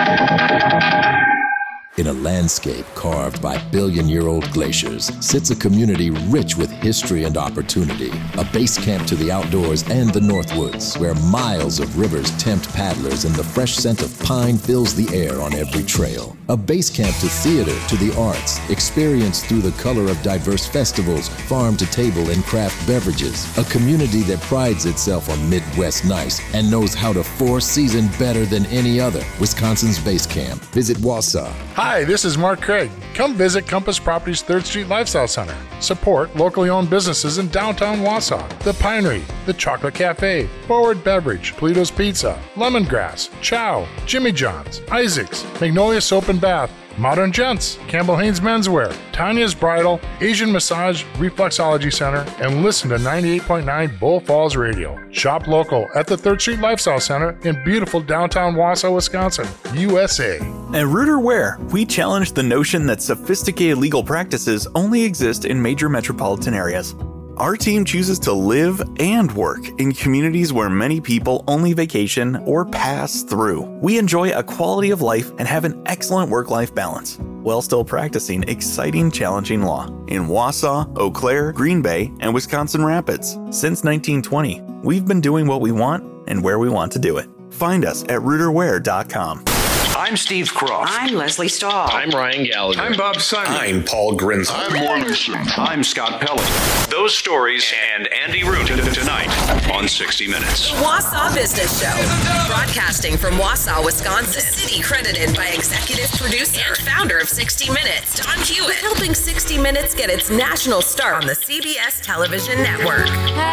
In a landscape carved by billion-year-old glaciers sits a community rich with history and opportunity. A base camp to the outdoors and the Northwoods, where miles of rivers tempt paddlers and the fresh scent of pine fills the air on every trail. A base camp to theater, to the arts, experienced through the color of diverse festivals, farm-to-table and craft beverages. A community that prides itself on Midwest nice and knows how to four-season better than any other. Wisconsin's base camp. Visit Wausau. Hi, this is Mark Craig. Come visit Compass Properties 3rd Street Lifestyle Center. Support locally owned businesses in downtown Wausau. The Pinery, The Chocolate Cafe, Forward Beverage, Polito's Pizza, Lemongrass, Chow, Jimmy John's, Isaac's, Magnolia Soap and Bath, Modern Gents, Campbell Haynes Menswear, Tanya's Bridal, Asian Massage Reflexology Center, and listen to 98.9 Bull Falls Radio. Shop local at the 3rd Street Lifestyle Center in beautiful downtown Wausau, Wisconsin, USA. At Rooter Ware, we challenge the notion that sophisticated legal practices only exist in major metropolitan areas. Our team chooses to live and work in communities where many people only vacation or pass through. We enjoy a quality of life and have an excellent work-life balance, while still practicing exciting, challenging law in Wausau, Eau Claire, Green Bay, and Wisconsin Rapids. Since 1920, we've been doing what we want and where we want to do it. Find us at rooterware.com. I'm Steve Croft. I'm Leslie Stahl. I'm Ryan Gallagher. I'm Bob Simon. I'm Paul Grinzel. I'm Morrison. I'm Scott Pelley. Those stories and Andy Root tonight on 60 Minutes. Wausau Business Show. Broadcasting from Wausau, Wisconsin. The city credited by executive producer and founder of 60 Minutes, Don Hewitt, helping 60 Minutes get its national start on the CBS television network.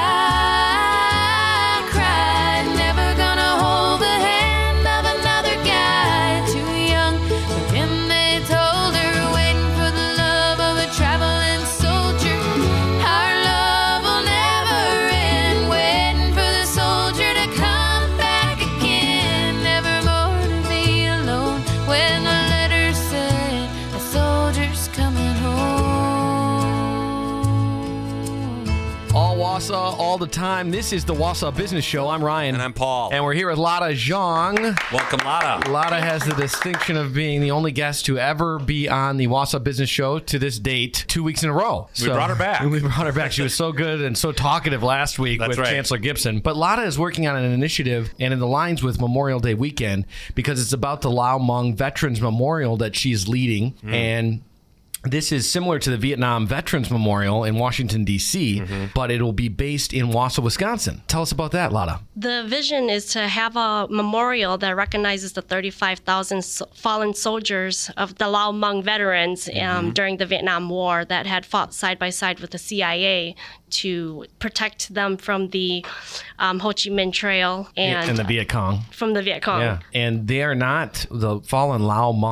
I cried, never gonna hold the hand of another guy too young. But then they told her, waiting for the love of a traveling soldier. Our love will never end, waiting for the soldier to come back again. Never more to be alone when the letter said a soldier's coming home. All Wausau, all the time. This is the Wausau Business Show. I'm Ryan. And I'm Paul. And we're here with Lotta Zhang. Welcome, Lotta. Lotta has the distinction of being the only guest to ever be on the Wausau Business Show to this date, 2 weeks in a row. We brought her back. We brought her back. She was so good and so talkative last week with Chancellor Gibson. But Lotta is working on an initiative and in the lines with Memorial Day weekend because it's about the Lau Mung Veterans Memorial that she's leading. And this is similar to the Vietnam Veterans Memorial in Washington, D.C., but it'll be based in Wausau, Wisconsin. Tell us about that, Lotta. The vision is to have a memorial that recognizes the 35,000 fallen soldiers of the Lau Mung veterans during the Vietnam War that had fought side by side with the CIA to protect them from the Ho Chi Minh Trail and the Viet Cong. From the Viet Cong. Yeah, and they are not, the fallen Lau Mung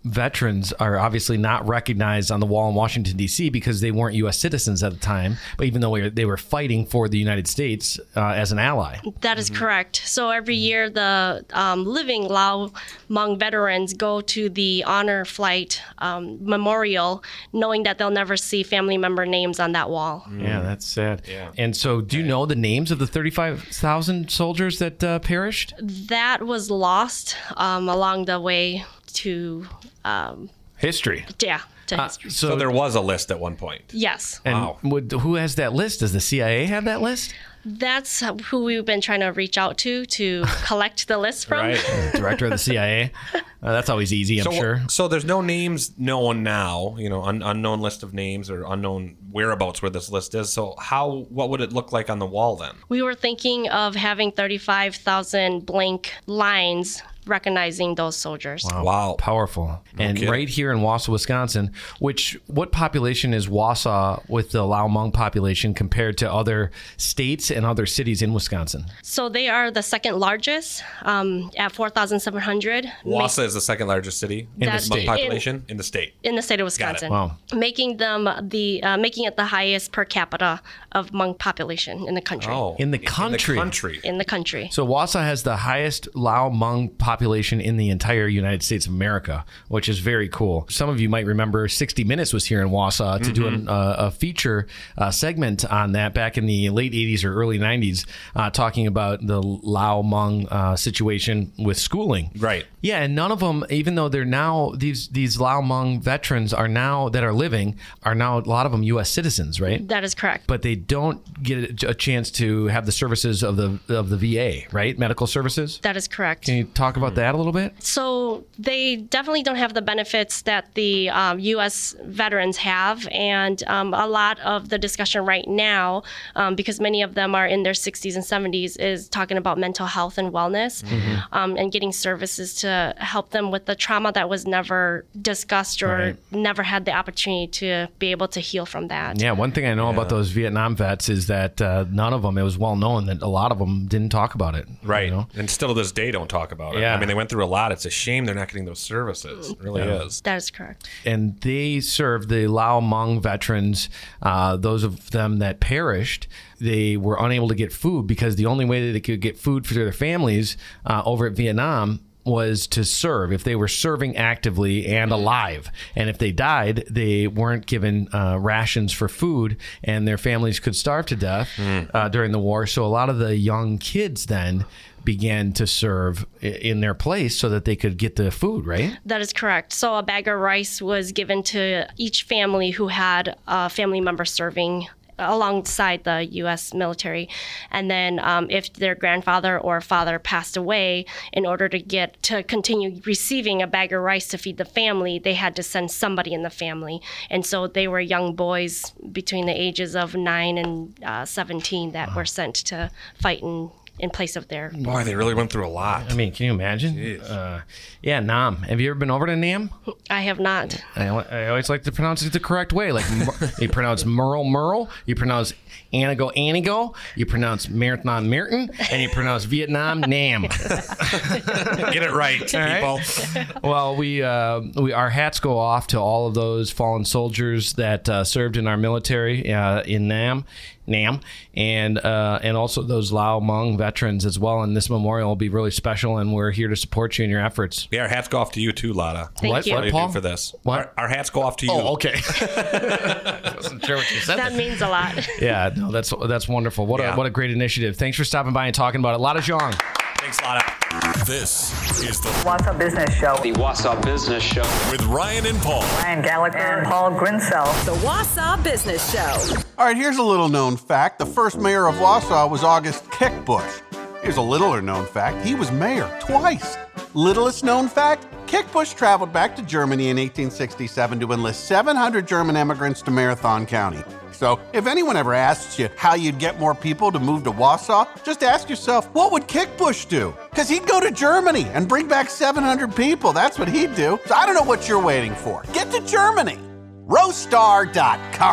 veterans are obviously not recognized on the wall in Washington, D.C. because they weren't U.S. citizens at the time, but even though they were fighting for the United States as an ally. That is correct. So every year, the living Lao Hmong veterans go to the honor flight memorial, knowing that they'll never see family member names on that wall. Yeah, that's sad. Yeah. And so do you know the names of the 35,000 soldiers that perished? That was lost along the way to history. Yeah, to history. So there was a list at one point. Yes. And who has that list? Does the CIA have that list? That's who we've been trying to reach out to collect the list from. Right. Director of the CIA. That's always easy, I'm sure. So there's no names known now, unknown list of names or unknown whereabouts where this list is. So what would it look like on the wall then? We were thinking of having 35,000 blank lines recognizing those soldiers. Wow. Powerful. And right here in Wausau, Wisconsin, what population is Wausau with the Lao Hmong population compared to other states and other cities in Wisconsin? So they are the second largest at 4,700. Wausau is the second largest city in the state. Population in the state. In the state of Wisconsin. Wow. Making them making it the highest per capita of Hmong population in the country. Oh, in the country. In the country. So Wausau has the highest Lao Hmong population in the entire United States of America, which is very cool. Some of you might remember 60 Minutes was here in Wausau to do a feature segment on that back in the late 80s or early 90s, talking about the Lao Hmong situation with schooling. Right. Yeah, and none of them, even though they're now, these Lao Hmong veterans are now a lot of them U.S. citizens, right? That is correct. But they don't get a chance to have the services of the VA, right? Medical services? That is correct. Can you talk about that a little bit? So they definitely don't have the benefits that the U.S. veterans have, and a lot of the discussion right now, because many of them are in their 60s and 70s, is talking about mental health and wellness, and getting services to help them with the trauma that was never discussed or never had the opportunity to be able to heal from that. Yeah, one thing I know about those Vietnam vets is that none of them, it was well known that a lot of them didn't talk about it. Right. And still to this day don't talk about it. Yeah. I mean, they went through a lot. It's a shame they're not getting those services. It really is. That is correct. And they served the Lao Hmong veterans, those of them that perished. They were unable to get food because the only way that they could get food for their families over at Vietnam was to serve, if they were serving actively and alive. And if they died, they weren't given rations for food, and their families could starve to death during the war. So a lot of the young kids then began to serve in their place so that they could get the food, right? That is correct. So a bag of rice was given to each family who had a family member serving alongside the U.S. military. And then if their grandfather or father passed away, in order to continue receiving a bag of rice to feed the family, they had to send somebody in the family. And so they were young boys between the ages of 9 and 17 that were sent to fight in place of their... Boy, they really went through a lot. I mean, can you imagine? Yeah, Nam. Have you ever been over to Nam? I have not. I always like to pronounce it the correct way. Like, you pronounce Merle, you pronounce Anigo, you pronounce Marathon Merton, and you pronounce Vietnam Nam. Get it right, people. Well, our hats go off to all of those fallen soldiers that served in our military in Nam, and also those Lao Hmong veterans as well. And this memorial will be really special, and we're here to support you in your efforts. Yeah, our hats go off to you too, Lotta. Thank you. What do you do for this? What? Our hats go off to you. Oh, okay. I wasn't sure what you said. That means a lot. Yeah, no, that's wonderful. What a great initiative. Thanks for stopping by and talking about it. Lotta Zhang. Thanks, Lotta. This is the Wausau Business Show. The Wausau Business Show. With Ryan and Paul. Ryan Gallagher and Paul Grinsell. The Wausau Business Show. All right, here's a little known fact. The first mayor of Wausau was August Kickbush. Here's a littler known fact. He was mayor twice. Littlest known fact, Kickbush traveled back to Germany in 1867 to enlist 700 German immigrants to Marathon County. So if anyone ever asks you how you'd get more people to move to Wausau, just ask yourself, what would Kickbush do? Because he'd go to Germany and bring back 700 people. That's what he'd do. So I don't know what you're waiting for. Get to Germany. Roadstar.com.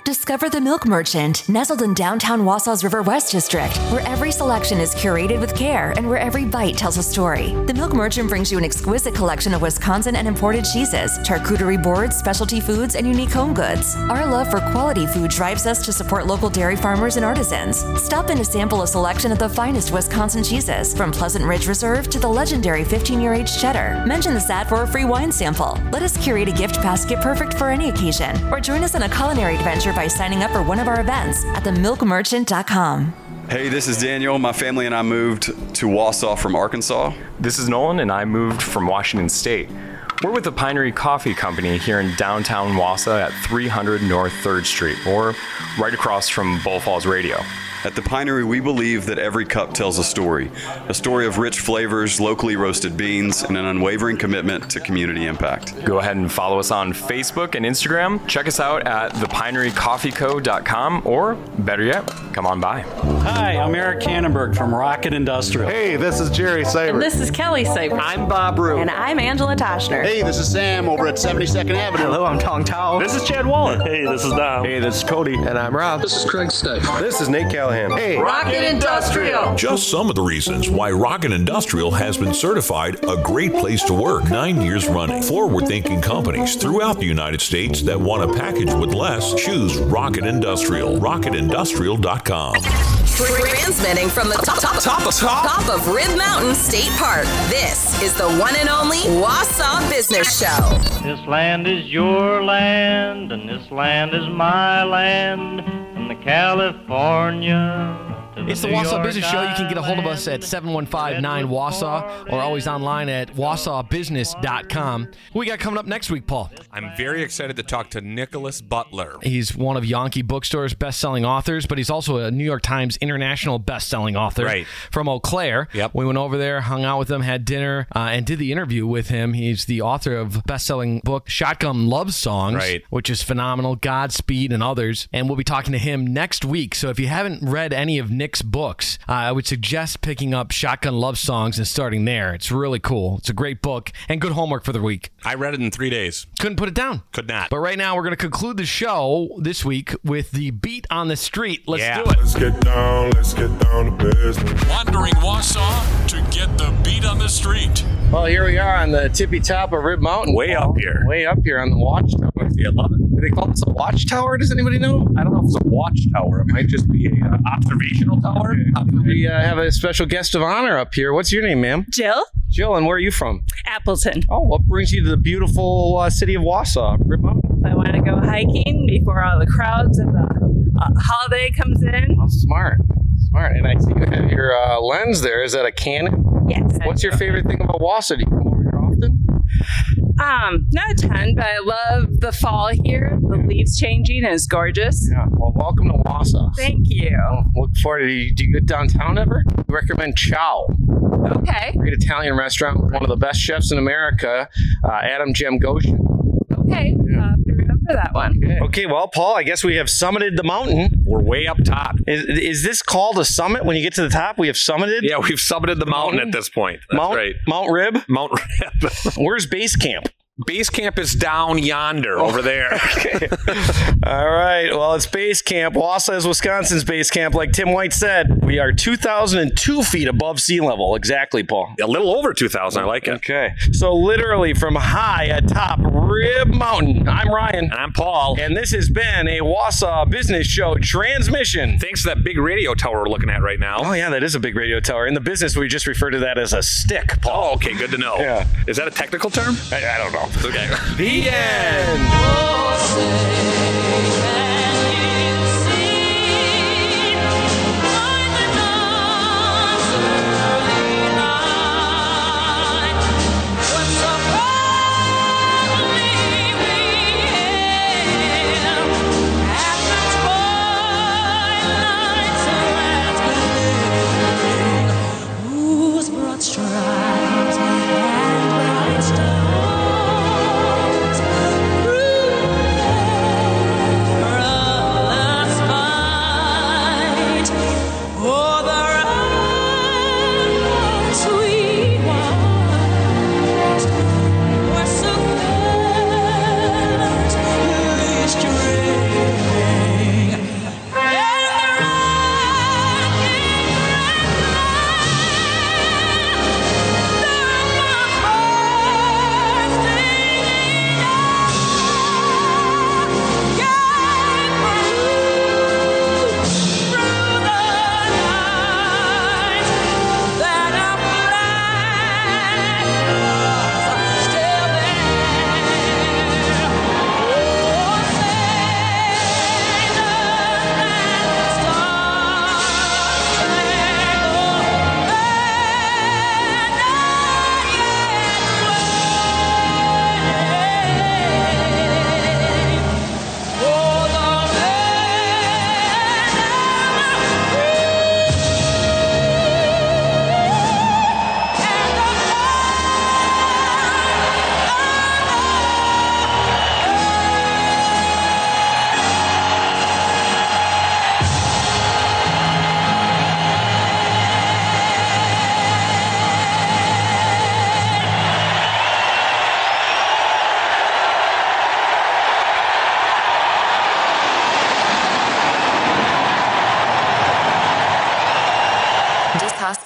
Discover the Milk Merchant, nestled in downtown Wausau's River West District, where every selection is curated with care and where every bite tells a story. The Milk Merchant brings you an exquisite collection of Wisconsin and imported cheeses, charcuterie boards, specialty foods, and unique home goods. Our love for quality food drives us to support local dairy farmers and artisans. Stop in to sample a selection of the finest Wisconsin cheeses, from Pleasant Ridge Reserve to the legendary 15-year age cheddar. Mention the SAT for a free wine sample. Let us curate a gift basket perfect for any occasion, or join us on a culinary adventure by signing up for one of our events at themilkmerchant.com. Hey, this is Daniel. My family and I moved to Wausau from Arkansas. This is Nolan, and I moved from Washington State. We're with the Pinery Coffee Company here in downtown Wausau at 300 North 3rd Street, or right across from Bull Falls Radio. At the Pinery, we believe that every cup tells a story of rich flavors, locally roasted beans, and an unwavering commitment to community impact. Go ahead and follow us on Facebook and Instagram. Check us out at thepinerycoffeeco.com, or better yet, come on by. Hi, I'm Eric Cannonberg from Rocket Industrial. Hey, this is Jerry Saber. And this is Kelly Saber. I'm Bob Rue. And I'm Angela Toshner. Hey, this is Sam over at 72nd Avenue. Hello, I'm Tong Tao. This is Chad Waller. Hey, this is Dom. Hey, this is Cody. And I'm Rob. This is Craig Stake. This is Nate Callahan. Hey, Rocket Industrial. Just some of the reasons why Rocket Industrial has been certified a great place to work 9 years running. Forward-thinking companies throughout the United States that want a package with less choose Rocket Industrial. RocketIndustrial.com. Transmitting from the top of Rib Mountain State Park. This is the one and only Wausau Business Show. This land is your land, and this land is my land. From the California. It's the Wausau Business Show. You can get a hold of us at 715-9-WAUSAU or always online at wausaubusiness.com. Who we got coming up next week, Paul? I'm very excited to talk to Nicholas Butler. He's one of Yankee Bookstore's best-selling authors, but he's also a New York Times International best-selling author from Eau Claire. Yep. We went over there, hung out with him, had dinner, and did the interview with him. He's the author of best-selling book Shotgun Love Songs, which is phenomenal, Godspeed, and others. And we'll be talking to him next week. So if you haven't read any of Nick's books, I would suggest picking up Shotgun Love Songs and starting there. It's really cool. It's a great book and good homework for the week. I read it in 3 days. Couldn't put it down. Could not. But right now, we're going to conclude the show this week with the beat on the street. Let's do it. Let's get down to business. Wandering Wausau to get the beat on the street. Well, here we are on the tippy top of Rib Mountain. Way up here. Way up here on the watchtower. Yeah, I love it. Do they call this a watchtower? Does anybody know? I don't know if it's a watchtower. It might just be an observational tower. We have a special guest of honor up here. What's your name, ma'am? Jill. Jill, and where are you from? Appleton. Oh, what brings you to the beautiful city of Wausau, Rib Mountain? I want to go hiking before all the crowds of the holiday comes in. Oh, smart. And I see you have your lens there. Is that a Canon? Yes. What's your favorite thing about Wausau? Do you come over here often? Not a ton, but I love the fall here. The leaves changing is gorgeous. Yeah. Well, welcome to Wausau. Thank you. Look forward to do you go downtown ever? We recommend Chow. Okay. Great Italian restaurant with one of the best chefs in America, Adam Jamgoshin. Okay. Remember that one. Okay, well, Paul, I guess we have summited the mountain. We're way up top. Is this called a summit? When you get to the top, we have summited? Yeah, we've summited the mountain at this point. That's right. Mount Rib? Mount Rib. Where's base camp? Base camp is down yonder over there. Okay. All right. Well, it's base camp. Wausau is Wisconsin's base camp. Like Tim White said, we are 2,002 feet above sea level. Exactly, Paul. A little over 2,000. I like it. Okay. So literally from high atop Rib Mountain. I'm Ryan. And I'm Paul. And this has been a Wausau Business Show transmission. Thanks to that big radio tower we're looking at right now. Oh, yeah, that is a big radio tower. In the business, we just refer to that as a stick, Paul. Oh, okay. Good to know. Yeah. Is that a technical term? I don't know. Okay. The end.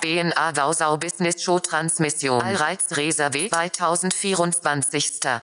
BNA Wausau Business Show Transmission. Allreiz reservé 2024.